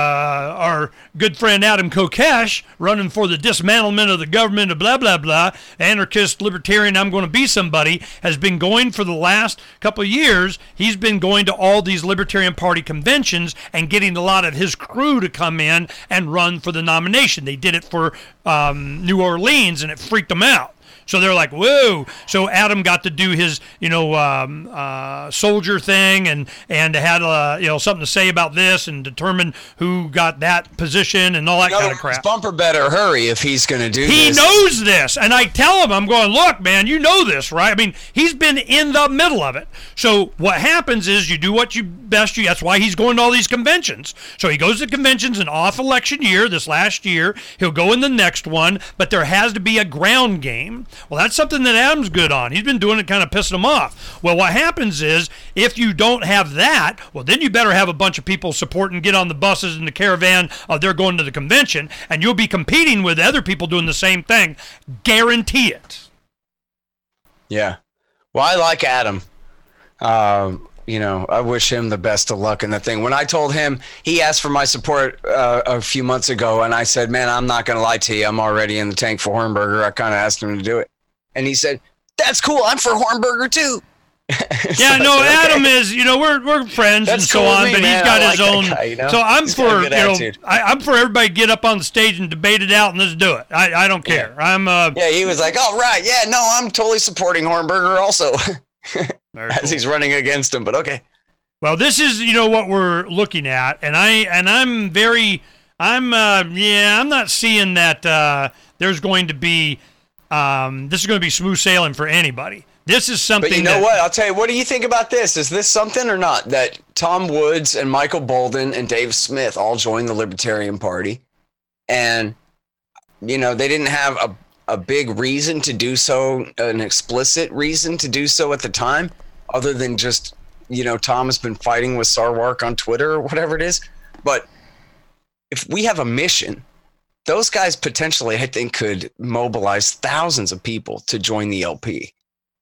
our good friend Adam Kokesh, running for the dismantlement of the government of blah, blah, blah, anarchist, libertarian, I'm going to be somebody, has been going for the last couple of years. He's been going to all these Libertarian Party conventions and getting a lot of his crew to come in and run for the nomination. They did it for um, New Orleans, and it freaked them out. So they're like, whoa. So Adam got to do his, you know, um, uh, soldier thing and, and had, uh, you know, something to say about this and determine who got that position and all that kind of crap.
Bumper better hurry if he's going to do
he
this.
He knows this. And I tell him, I'm going, look, man, you know this, right? I mean, he's been in the middle of it. So what happens is you do what you best you, that's why he's going to all these conventions. So he goes to conventions in off election year, this last year. He'll go in the next one, but there has to be a ground game. Well, that's something that Adam's good on. He's been doing it, kind of pissing him off. Well, what happens is if you don't have that, well, then you better have a bunch of people supporting, get on the buses and the caravan of they're going to the convention, and you'll be competing with other people doing the same thing. Guarantee it.
Yeah. Well, I like Adam. Um, you know, I wish him the best of luck in the thing. When I told him, he asked for my support uh, a few months ago, and I said, man, I'm not going to lie to you. I'm already in the tank for Hornberger. I kind of asked him to do it. And he said, that's cool. I'm for Hornberger, too.
Yeah, no, okay. Adam is, you know, we're we're friends
that's
and so
cool
on,
me,
but
man.
he's got
I
his
like
own.
Guy, you know?
So I'm
he's
for, you know,
attitude.
I, I'm for everybody to get up on the stage and debate it out and let's do it. I, I don't care. Yeah. I'm. Uh,
yeah, he was like, all right. Yeah, no, I'm totally supporting Hornberger also. As cool. He's running against him, but okay.
Well, this is, you know, what we're looking at, and I and I'm very, I'm, uh, yeah, I'm not seeing that uh, there's going to be, um, this is going to be smooth sailing for anybody. This is something.
But you know
that,
what? I'll tell you. What do you think about this? Is this something or not? That Tom Woods and Michael Bolden and Dave Smith all joined the Libertarian Party, and you know they didn't have a a big reason to do so, an explicit reason to do so at the time, other than just, you know, Tom has been fighting with Sarwark on Twitter or whatever it is. But if we have a mission, those guys potentially, I think, could mobilize thousands of people to join the L P.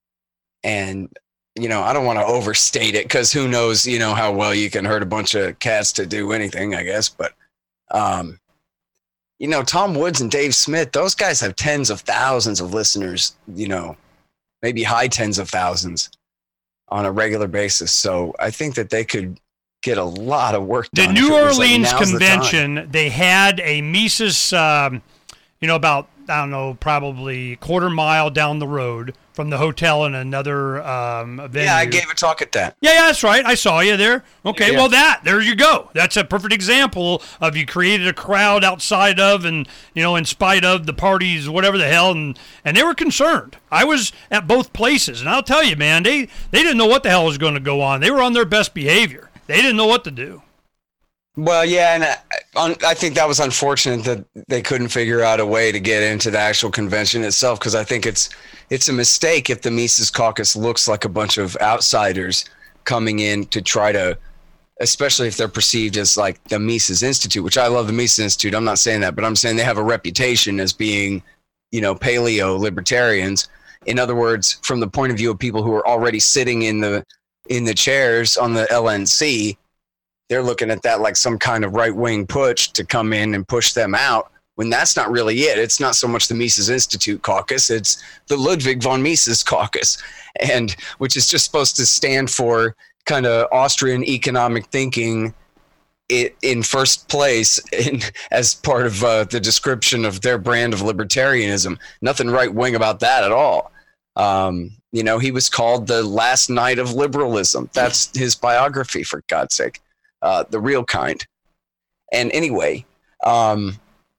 And, you know, I don't want to overstate it because who knows, you know, how well you can herd a bunch of cats to do anything, I guess. But, um, you know, Tom Woods and Dave Smith, those guys have tens of thousands of listeners, you know, maybe high tens of thousands on a regular basis. So I think that they could get a lot of work done.
The New Orleans like, convention, the they had a Mises, um, you know, about, I don't know, probably a quarter mile down the road from the hotel in another um, venue.
Yeah, I gave a talk at that.
Yeah, yeah, that's right. I saw you there. Okay,
yeah.
Well, that, there you go. That's a perfect example of you created a crowd outside of and, you know, in spite of the parties, whatever the hell, and, and they were concerned. I was at both places, and I'll tell you, man, they, they didn't know what the hell was going to go on. They were on their best behavior. They didn't know what to do.
Well, yeah, and I, I think that was unfortunate that they couldn't figure out a way to get into the actual convention itself, because I think it's it's a mistake if the Mises Caucus looks like a bunch of outsiders coming in to try to, especially if they're perceived as like the Mises Institute, which I love the Mises Institute. I'm not saying that, but I'm saying they have a reputation as being, you know, paleo libertarians. In other words, from the point of view of people who are already sitting in the in the chairs on the L N C, they're looking at that like some kind of right-wing push to come in and push them out, when that's not really it. It's not so much the Mises Institute caucus, it's the Ludwig von Mises caucus, and which is just supposed to stand for kind of Austrian economic thinking it, in first place in, as part of uh, the description of their brand of libertarianism. Nothing right-wing about that at all. Um, you know, he was called the last knight of liberalism. That's his biography, for God's sake, uh, the real kind. And anyway, um,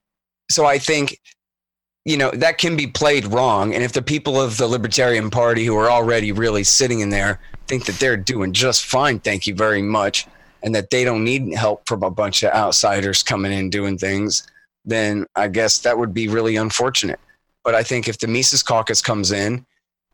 so I think, you know, that can be played wrong. And if the people of the Libertarian Party who are already really sitting in there think that they're doing just fine, thank you very much, and that they don't need help from a bunch of outsiders coming in doing things, then I guess that would be really unfortunate. But I think if the Mises Caucus comes in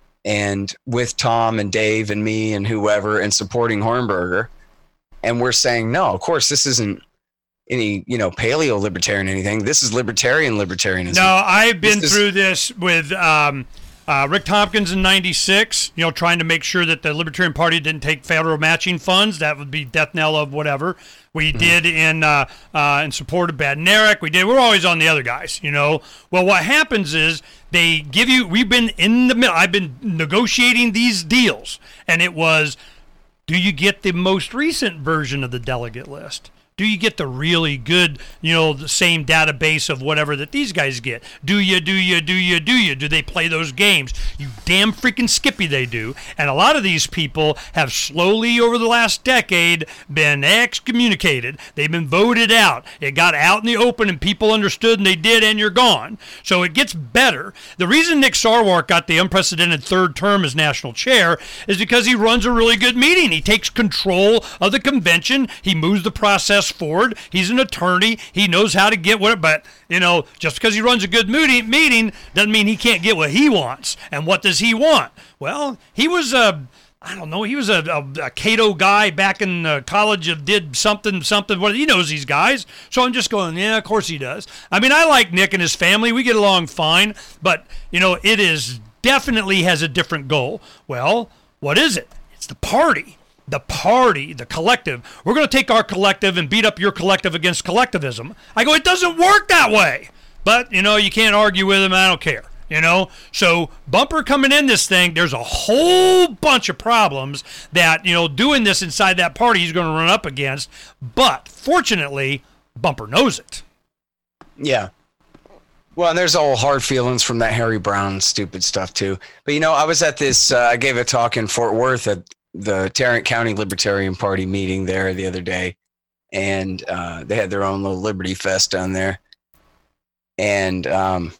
and with Tom and Dave and me and whoever and supporting Hornberger, and we're saying, no, of course, this isn't any, you know, paleo libertarian anything. This is libertarian libertarianism.
No, I've been
this
through
is-
this with um, uh, Rick Tompkins in ninety-six, you know, trying to make sure that the Libertarian Party didn't take federal matching funds. That would be death knell of whatever. We mm-hmm. did in uh, uh, in support of Badnarik. We did. We're always on the other guys, you know. Well, what happens is they give you, we've been in the middle. I've been negotiating these deals, and it was, do you get the most recent version of the delegate list? Do you get the really good, you know, the same database of whatever that these guys get? Do you, do you, do you, do you? Do they play those games? You damn freaking skippy they do. And a lot of these people have slowly over the last decade been excommunicated. They've been voted out. It got out in the open and people understood and they did, and you're gone. So it gets better. The reason Nick Sarwark got the unprecedented third term as national chair is because he runs a really good meeting. He takes control of the convention. He moves the process forward. He's an attorney. He knows how to get what, but you know, just because he runs a good meeting meeting doesn't mean he can't get what he wants. And what does he want? Well, he was a, I don't know, he was a, a, a Cato guy back in uh, college of did something, something. What he knows these guys. So I'm just going, yeah, of course he does. I mean, I like Nick and his family. We get along fine, but you know, it is definitely has a different goal. Well, what is it? It's the party. The party, the collective. We're going to take our collective and beat up your collective against collectivism. I go, it doesn't work that way. But, you know, you can't argue with him. I don't care. You know? So, Bumper coming in this thing, there's a whole bunch of problems that, you know, doing this inside that party he's going to run up against. But, fortunately, Bumper knows it.
Yeah. Well, and there's all hard feelings from that Harry Brown stupid stuff, too. But, you know, I was at this, uh, I gave a talk in Fort Worth at the Tarrant County Libertarian Party meeting there the other day, and uh, they had their own little Liberty Fest down there. And um,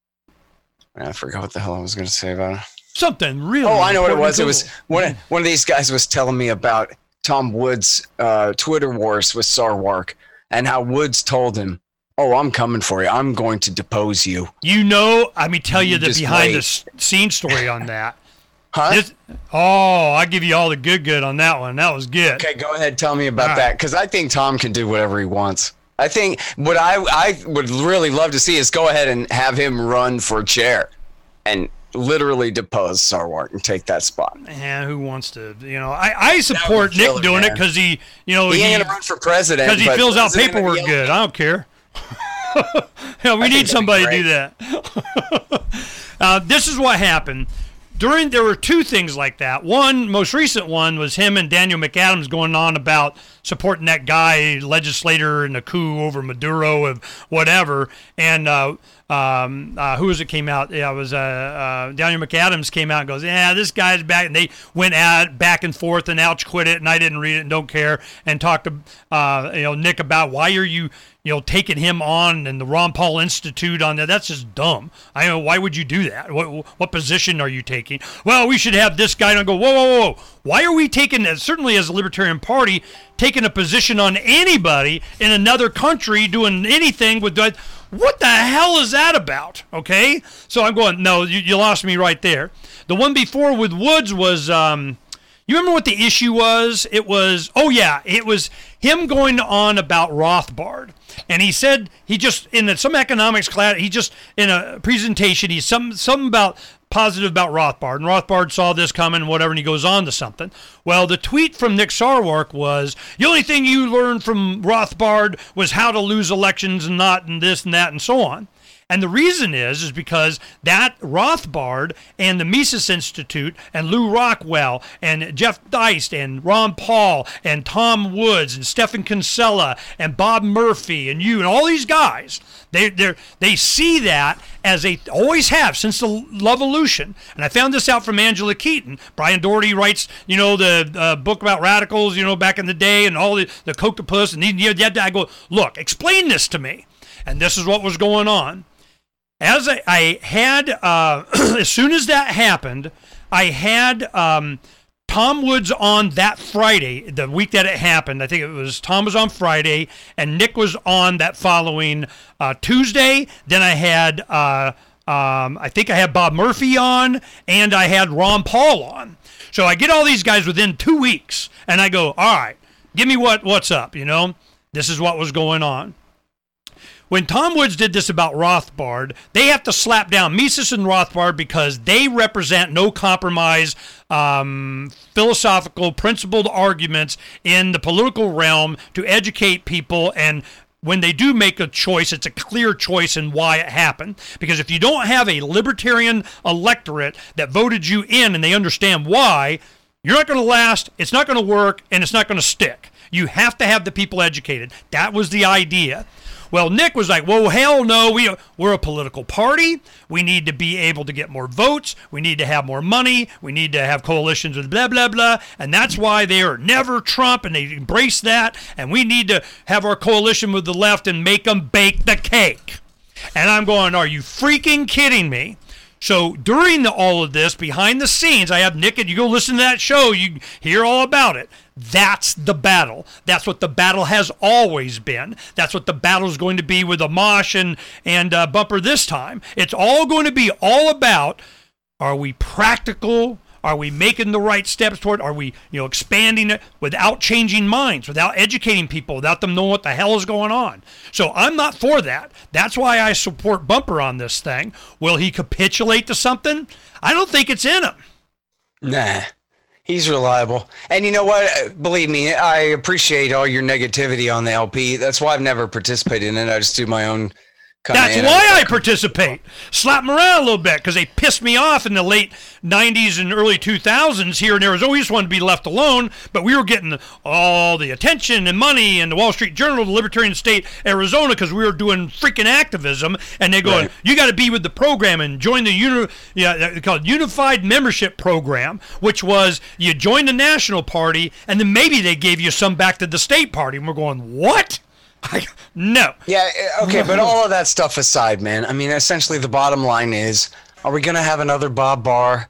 I forgot what the hell I was going to say about it.
Something really.
Oh, I know what it was.
Cool.
It was one of, one of these guys was telling me about Tom Woods' uh, Twitter wars with Sarwark, and how Woods told him, "Oh, I'm coming for you. I'm going to depose you."
You know, let me tell you,
You
the
just
behind
wait.
the scenes story on that.
Huh?
This, oh, I give you all the good good on that one. That was good.
Okay, go ahead. Tell me about
All
that,
right.
because I think Tom can do whatever he wants. I think what I I would really love to see is go ahead and have him run for chair and literally depose Sarwark and take that spot.
Man, who wants to? You know, I, I support
be
Nick
killer,
doing it
man.
because he, you know,
He
he
ain't gonna run for president
because he
but
fills out
president of the
paperwork
Yellow-
good. I don't care. Yeah, we
I
need
think that'd be
somebody to
great.
do that. uh, this is what happened. During there were two things like that. One, most recent one was him and Daniel McAdams going on about supporting that guy, legislator in the coup over Maduro of whatever. And uh, um, uh, who was it came out? Yeah, it was uh, uh, Daniel McAdams came out and goes, yeah, this guy's back. And they went at back and forth, and Ouch quit it, and I didn't read it and don't care. And talked to uh, you know Nick about why are you you know, taking him on and the Ron Paul Institute on that. That's just dumb. I know, why would you do that? What what position are you taking? Well, we should have this guy. And I go, whoa, whoa, whoa. Why are we taking, certainly as a Libertarian Party, taking a position on anybody in another country doing anything with that? What the hell is that about? Okay? So I'm going, no, you, you lost me right there. The one before with Woods was, um, You remember what the issue was? It was, oh yeah, it was him going on about Rothbard. And he said, he just, in some economics class, he just, in a presentation, he's some, something about, positive about Rothbard. And Rothbard saw this coming, whatever, and he goes on to something. Well, the tweet from Nick Sarwark was, the only thing you learned from Rothbard was how to lose elections and not, and this and that and so on. And the reason is, is because that Rothbard and the Mises Institute and Lou Rockwell and Jeff Deist and Ron Paul and Tom Woods and Stephen Kinsella and Bob Murphy and you and all these guys, they they they see that as they always have since the Lovolution. And I found this out from Angela Keaton. Brian Doherty writes, you know, the uh, book about radicals, you know, back in the day and all the, the Coctopus. And he, I go, look, explain this to me. And this is what was going on. As I, I had, uh, as soon as that happened, I had um, Tom Woods on that Friday, the week that it happened. I think it was Tom was on Friday, and Nick was on that following uh, Tuesday. Then I had, uh, um, I think I had Bob Murphy on, and I had Ron Paul on. So I get all these guys within two weeks, and I go, all right, give me what what's up, you know? This is what was going on. When Tom Woods did this about Rothbard, they have to slap down Mises and Rothbard because they represent no compromise, um, philosophical, principled arguments in the political realm to educate people. And when they do make a choice, it's a clear choice in why it happened. Because if you don't have a libertarian electorate that voted you in and they understand why, you're not going to last, it's not going to work, and it's not going to stick. You have to have the people educated. That was the idea. Well, Nick was like, well, hell no, we, we're a political party. We need to be able to get more votes. We need to have more money. We need to have coalitions with blah, blah, blah. And that's why they are never Trump, and they embrace that. And we need to have our coalition with the left and make them bake the cake. And I'm going, are you freaking kidding me? So during the, all of this, behind the scenes, I have Nick, and you go listen to that show, you hear all about it. That's the battle. That's what the battle has always been. That's what the battle is going to be with Amash and, and uh, Bumper this time. It's all going to be all about, are we practical? Are we making the right steps toward? Are we, you know, expanding it without changing minds, without educating people, without them knowing what the hell is going on? So I'm not for that. That's why I support Bumper on this thing. Will he capitulate to something? I don't think it's in him.
Nah, he's reliable. And you know what? Believe me, I appreciate all your negativity on the L P. That's why I've never participated in it. I just do my own.
That's why I participate. Slap them around a little bit because they pissed me off in the late nineties and early two thousands here in Arizona. We just wanted to be left alone, but we were getting all the attention and money and the Wall Street Journal, the Libertarian State Arizona, because we were doing freaking activism. And they're going, right. You got to be with the program and join the uni- yeah, they call it Unified Membership Program, which was you join the National Party and then maybe they gave you some back to the state party. And we're going, what? I, no.
Yeah, okay, but all of that stuff aside, man, I mean, essentially the bottom line is, are we going to have another Bob Barr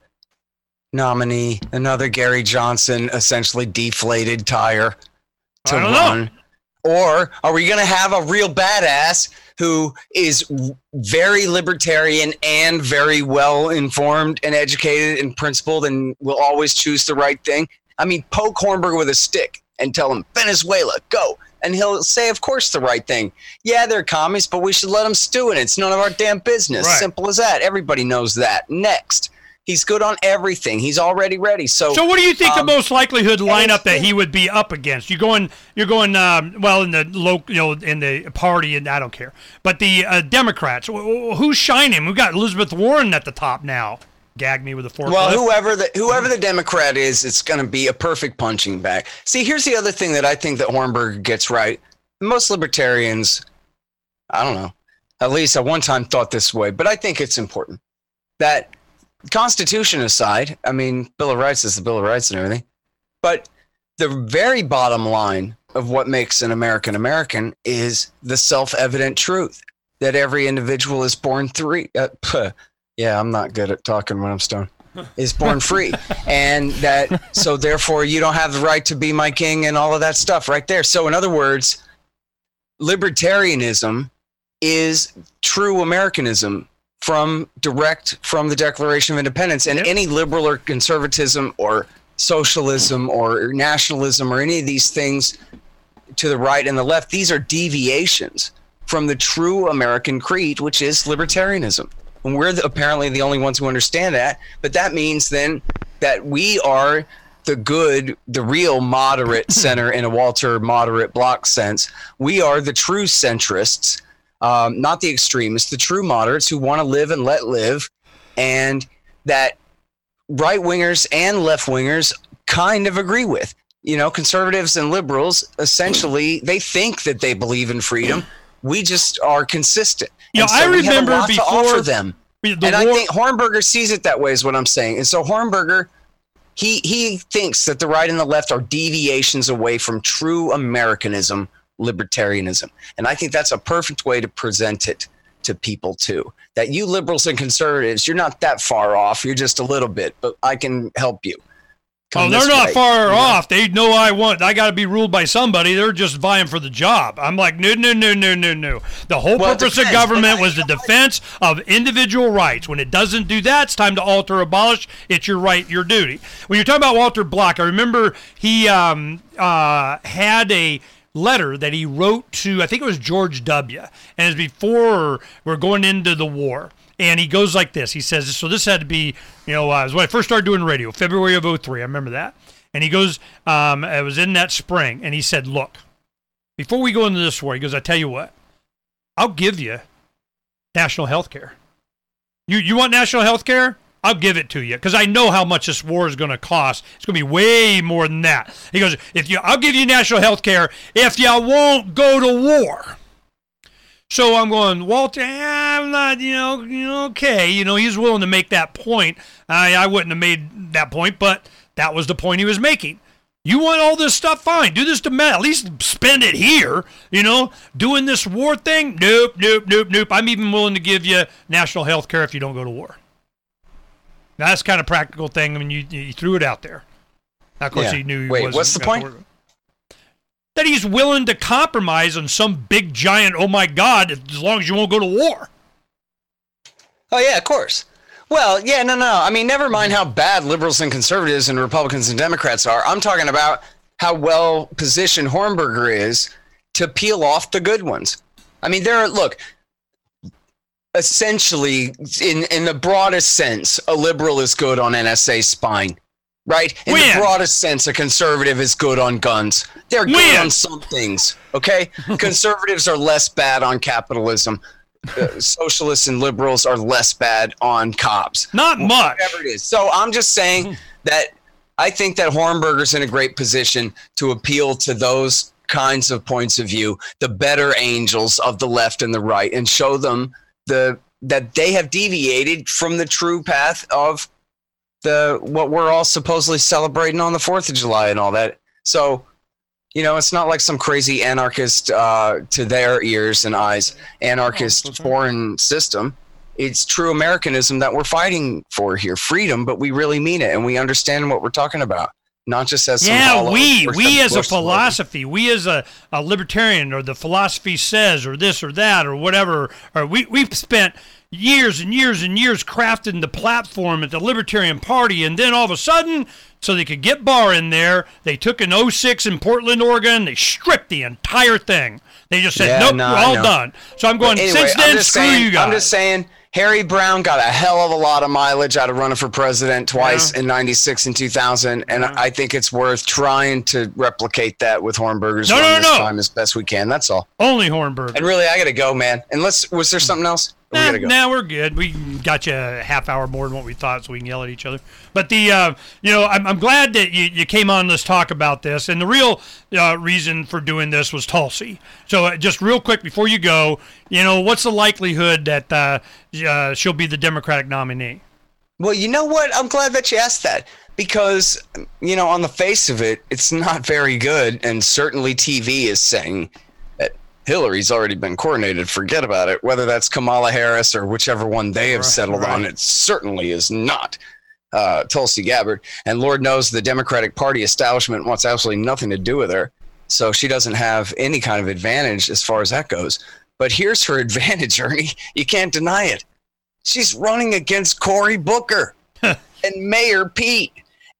nominee, another Gary Johnson, essentially deflated tire to run? Know. Or are we going to have a real badass who is very libertarian and very well-informed and educated and principled and will always choose the right thing? I mean, poke Hornberger with a stick and tell him, Venezuela, go. And he'll say, of course, the right thing. Yeah, they're commies, but we should let them stew in it. It's none of our damn business. Right. Simple as that. Everybody knows that. Next. He's good on everything. He's already ready. So,
so what do you think um, the most likelihood lineup that he would be up against? You're going, you're going. Um, well, in the local, you know, in the party, and I don't care. But the uh, Democrats, who's shining? We've got Elizabeth Warren at the top now. Gag me with a fork.
Well, whoever the whoever the Democrat is, it's going to be a perfect punching bag. See, here's the other thing that I think that Hornberger gets right. Most libertarians, I don't know, at least at one time thought this way, but I think it's important that Constitution aside, I mean, Bill of Rights is the Bill of Rights and everything, but the very bottom line of what makes an American American is the self-evident truth that every individual is born free. Uh, puh, Yeah, I'm not good at talking when I'm stoned. Is born free. And that, so therefore you don't have the right to be my king and all of that stuff right there. So in other words, libertarianism is true Americanism from direct from the Declaration of Independence. And yep. Any liberal or conservatism or socialism or nationalism or any of these things to the right and the left. These are deviations from the true American creed, which is libertarianism. And we're the, apparently the only ones who understand that. But that means then that we are the good, the real moderate center in a Walter moderate block sense. We are the true centrists, um, not the extremists, the true moderates who want to live and let live. And that right wingers and left wingers kind of agree with. You know, conservatives and liberals, essentially, they think that they believe in freedom. We just are consistent.
You know,
so
I remember
we have a lot
before
to offer them.
The
and
war-
I think Hornberger sees it that way is what I'm saying. And so Hornberger, he he thinks that the right and the left are deviations away from true Americanism, libertarianism. And I think that's a perfect way to present it to people too. That you liberals and conservatives, you're not that far off. You're just a little bit, but I can help you.
Oh, they're not way, far you know? off. They know I want. I got to be ruled by somebody. They're just vying for the job. I'm like, no, no, no, no, no, no. The whole well, purpose of government was the defense of individual rights. When it doesn't do that, it's time to alter, abolish. It's your right, your duty. When you're talking about Walter Block, I remember he um, uh, had a letter that he wrote to, I think it was George W. And it's before we're going into the war. And he goes like this. He says, so this had to be, you know, uh, when I first started doing radio, February of oh three. I remember that. And he goes, um, it was in that spring. And he said, look, before we go into this war, he goes, I tell you what, I'll give you national health care. You, you want national health care? I'll give it to you because I know how much this war is going to cost. It's going to be way more than that. He goes, if you, I'll give you national health care if you won't go to war. So I'm going, Walter, I'm not, you know, you know, okay. You know, he's willing to make that point. I, I wouldn't have made that point, but that was the point he was making. You want all this stuff? Fine. Do this to men. At least spend it here. You know, doing this war thing? Nope, nope, nope, nope. I'm even willing to give you national health care if you don't go to war. Now, that's kind of practical thing. I mean, you, you threw it out there. Now, of course,
yeah.
he knew he
Wait,
wasn't
what's the point?
That he's willing to compromise on some big giant, oh my God, as long as you won't go to war.
Oh, yeah, of course. Well, yeah, no, no. I mean, never mind how bad liberals and conservatives and Republicans and Democrats are. I'm talking about how well positioned Hornberger is to peel off the good ones. I mean, there are, look, essentially, in, in the broadest sense, a liberal is good on N S A's spine. Right? In when? the broadest sense, a conservative is good on guns. They're good when? on some things, okay? Conservatives are less bad on capitalism. Uh, socialists and liberals are less bad on cops.
Not much.
Whatever it is. So I'm just saying that I think that Hornberger's in a great position to appeal to those kinds of points of view, the better angels of the left and the right, and show them the that they have deviated from the true path of the what we're all supposedly celebrating on the fourth of July and all that. So, you know, it's not like some crazy anarchist, uh, to their ears and eyes, anarchist oh, foreign system. It's true Americanism that we're fighting for here, freedom, but we really mean it, and we understand what we're talking about, not just as
yeah,
some
we we as a philosophy, we as a, a libertarian, or the philosophy says, or this or that, or whatever, or we we've spent years and years and years crafting the platform at the Libertarian Party, and then all of a sudden, so they could get Barr in there, they took an oh six in Portland, Oregon, they stripped the entire thing. They just said, yeah, nope, no, we're all done. So I'm going, anyway, since then, screw
saying,
you guys.
I'm just saying, Harry Brown got a hell of a lot of mileage out of running for president twice yeah. in ninety-six and two thousand, and yeah. I think it's worth trying to replicate that with Hornberger's
no,
run
no,
this
no.
time as best we can. That's all.
Only Hornberger.
And really, I got to go, man. Unless, was there something else? We
nah,
gotta go.
Nah, we're good. We got you a half hour more than what we thought, so we can yell at each other. But the, uh, you know, I'm, I'm glad that you, you came on. Let's talk about this. And the real uh, reason for doing this was Tulsi. So uh, just real quick before you go, you know, what's the likelihood that uh, uh, she'll be the Democratic nominee?
Well, you know what? I'm glad that you asked that because, you know, on the face of it, it's not very good. And certainly T V is saying that Hillary's already been coordinated. Forget about it. Whether that's Kamala Harris or whichever one they have settled right. on, it certainly is not uh, Tulsi Gabbard. And Lord knows the Democratic Party establishment wants absolutely nothing to do with her. So she doesn't have any kind of advantage as far as that goes. But here's her advantage, Ernie. You can't deny it. She's running against Cory Booker and Mayor Pete.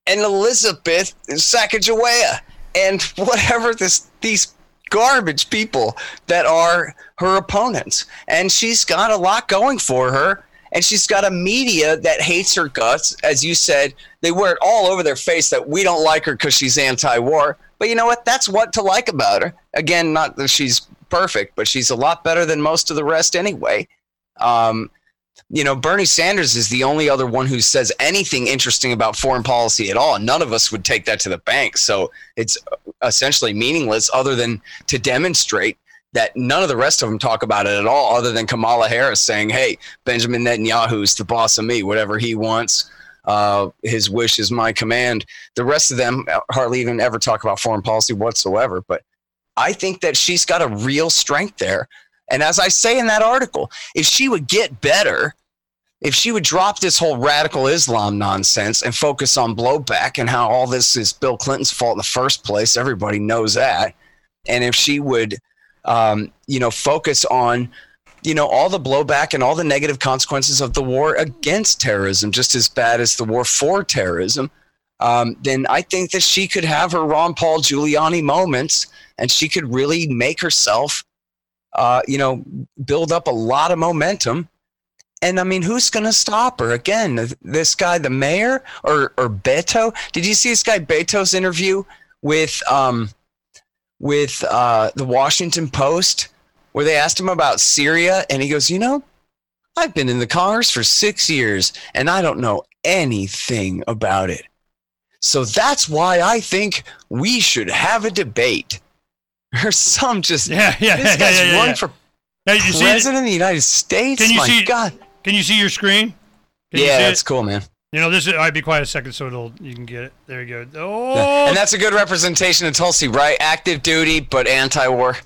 and Elizabeth Sacagawea and whatever this these garbage people that are her opponents. And she's got a lot going for her. And she's got a media that hates her guts. As you said, they wear it all over their face that we don't like her because she's anti-war. But you know what? That's what to like about her. Again, not that she's perfect, but she's a lot better than most of the rest anyway. Um, you know, Bernie Sanders is the only other one who says anything interesting about foreign policy at all. None of us would take that to the bank. So it's essentially meaningless other than to demonstrate that none of the rest of them talk about it at all, other than Kamala Harris saying, hey, Benjamin Netanyahu's the boss of me, whatever he wants. Uh, his wish is my command. The rest of them hardly even ever talk about foreign policy whatsoever. But I think that she's got a real strength there. And as I say in that article, if she would get better, if she would drop this whole radical Islam nonsense and focus on blowback and how all this is Bill Clinton's fault in the first place, everybody knows that. And if she would, um, you know, focus on, you know, all the blowback and all the negative consequences of the war against terrorism, just as bad as the war for terrorism, um, then I think that she could have her Ron Paul Giuliani moments and she could really make herself, uh, you know, build up a lot of momentum. And I mean, who's going to stop her? Again, this guy, the mayor or, or Beto? Did you see this guy Beto's interview with, um, with uh, the Washington Post, where they asked him about Syria, and he goes, you know, I've been in the Congress for six years, and I don't know anything about it. So that's why I think we should have a debate. Or some just,
yeah, yeah,
this guy's
yeah, yeah,
run
yeah.
for
Hey, you see
president of the United States?
Can you
My
see,
God.
Can you see your screen? Can you
Yeah,
see
that's
it?
cool, man.
You know, this is, I'd be quiet a second so it'll, you can get it. There you go. Oh,
Yeah. And that's a good representation of Tulsi, right? Active duty, but anti-war.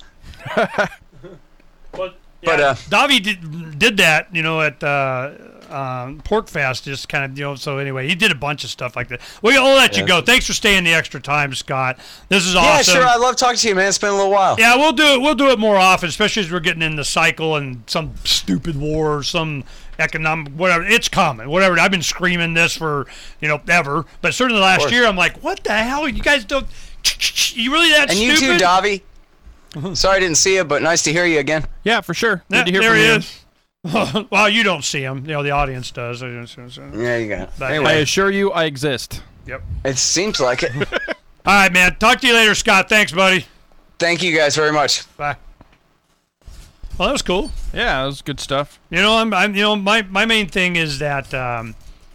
But,
But, uh,
Davi did, did that, you know, at uh, um, Pork Fest, just kind of, you know, so anyway, he did a bunch of stuff like that. We'll let you go. Thanks for staying the extra time, Scott. This is awesome.
Yeah, sure. I love talking to you, man. It's been a little while.
Yeah, we'll do it. We'll do it more often, especially as we're getting in the cycle and some stupid war or some economic whatever. It's coming. Whatever. I've been screaming this for, you know, ever. But certainly last year, I'm like, what the hell? You guys don't. You really that
And
stupid?
you too, Davi. Sorry I didn't see you, but nice to hear you again.
Yeah, for sure. Good
Yeah,
to hear
there
from
he
you.
is. Well, you don't see him. You know, the audience does.
Yeah, you got it.
But-
I
Anyway,
assure you, I exist.
Yep.
it seems like it.
All right, man. Talk to you later, Scott. Thanks, buddy.
Thank you guys very much.
Bye. Well, that was cool.
Yeah, that was good stuff.
You know, I'm, I'm you know, my, my main thing is that um,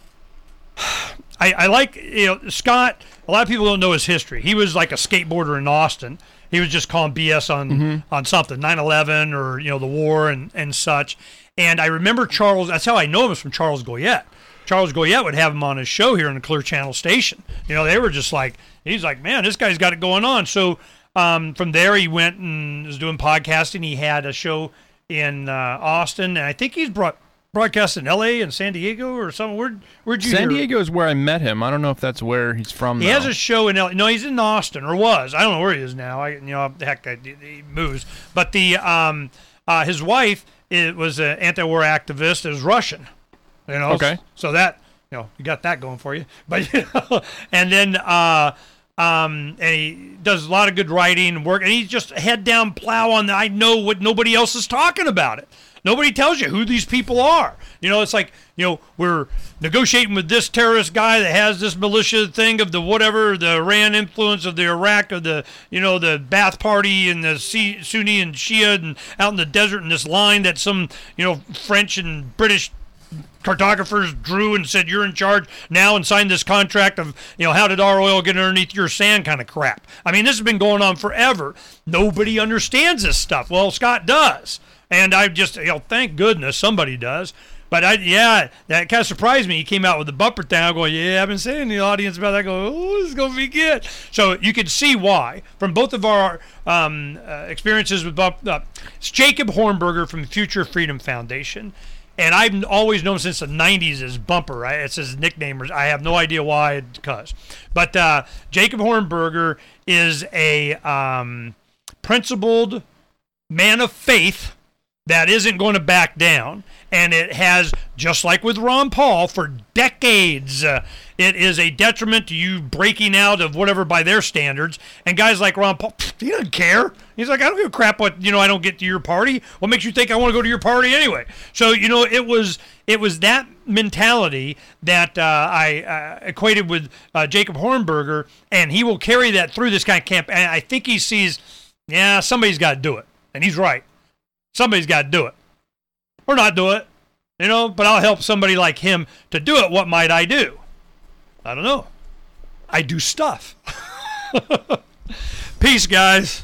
I, I like, you know, Scott, a lot of people don't know his history. He was like a skateboarder in Austin. He was just calling B S on,
Mm-hmm.
on something, nine eleven or, you know, the war and, and such. And I remember Charles, that's how I know him, is from Charles Goyette. Charles Goyette would have him on his show here on the Clear Channel station. You know, they were just like, he's like, man, this guy's got it going on. So um, from there, he went and was doing podcasting. He had a show in uh, Austin, and I think he's brought broadcast in L A and San Diego or something. Where, where'd you
San
hear?
Diego is where I met him. I don't know if that's where he's from.
He
though.
has a show in L A. No, he's in Austin, or was. I don't know where he is now. I, you know, heck, I, he moves. But the um, uh, his wife it was an anti-war activist. Is Russian. You know.
Okay.
So that you know you got that going for you. But you know, and then uh, um, and he does a lot of good writing and work, and he's just head down plow on the. I know what nobody else is talking about it. Nobody tells you who these people are. You know, it's like, you know, we're negotiating with this terrorist guy that has this militia thing of the whatever, the Iran influence of the Iraq, of the, you know, the Ba'ath Party and the Sunni and Shia and out in the desert and this line that some, you know, French and British cartographers drew and said, you're in charge now, and signed this contract of, you know, how did our oil get underneath your sand kind of crap. I mean, this has been going on forever. Nobody understands this stuff. Well, Scott does. And I just, you know, thank goodness somebody does. But I, yeah, that kind of surprised me. He came out with the bumper thing. I'm going, yeah, I've been saying to the audience about that. I go, oh, this is going to be good. So you can see why from both of our um, uh, experiences with bump, uh, it's Jacob Hornberger from Future Freedom Foundation. And I've always known since the nineties as Bumper, right? It's his nickname. I have no idea why, because. But uh, Jacob Hornberger is a um, principled man of faith that isn't going to back down. And it has, just like with Ron Paul, for decades, uh, it is a detriment to you breaking out of whatever by their standards. And guys like Ron Paul, he doesn't care. He's like, I don't give a crap what, you know, I don't get to your party. What makes you think I want to go to your party anyway? So, you know, it was it was that mentality that uh, I uh, equated with uh, Jacob Hornberger, and he will carry that through this kind of camp. And I think he sees, yeah, somebody's got to do it. And he's right. Somebody's got to do it. Or not do it, you know, but I'll help somebody like him to do it. What might I do? I don't know. I do stuff. Peace, guys.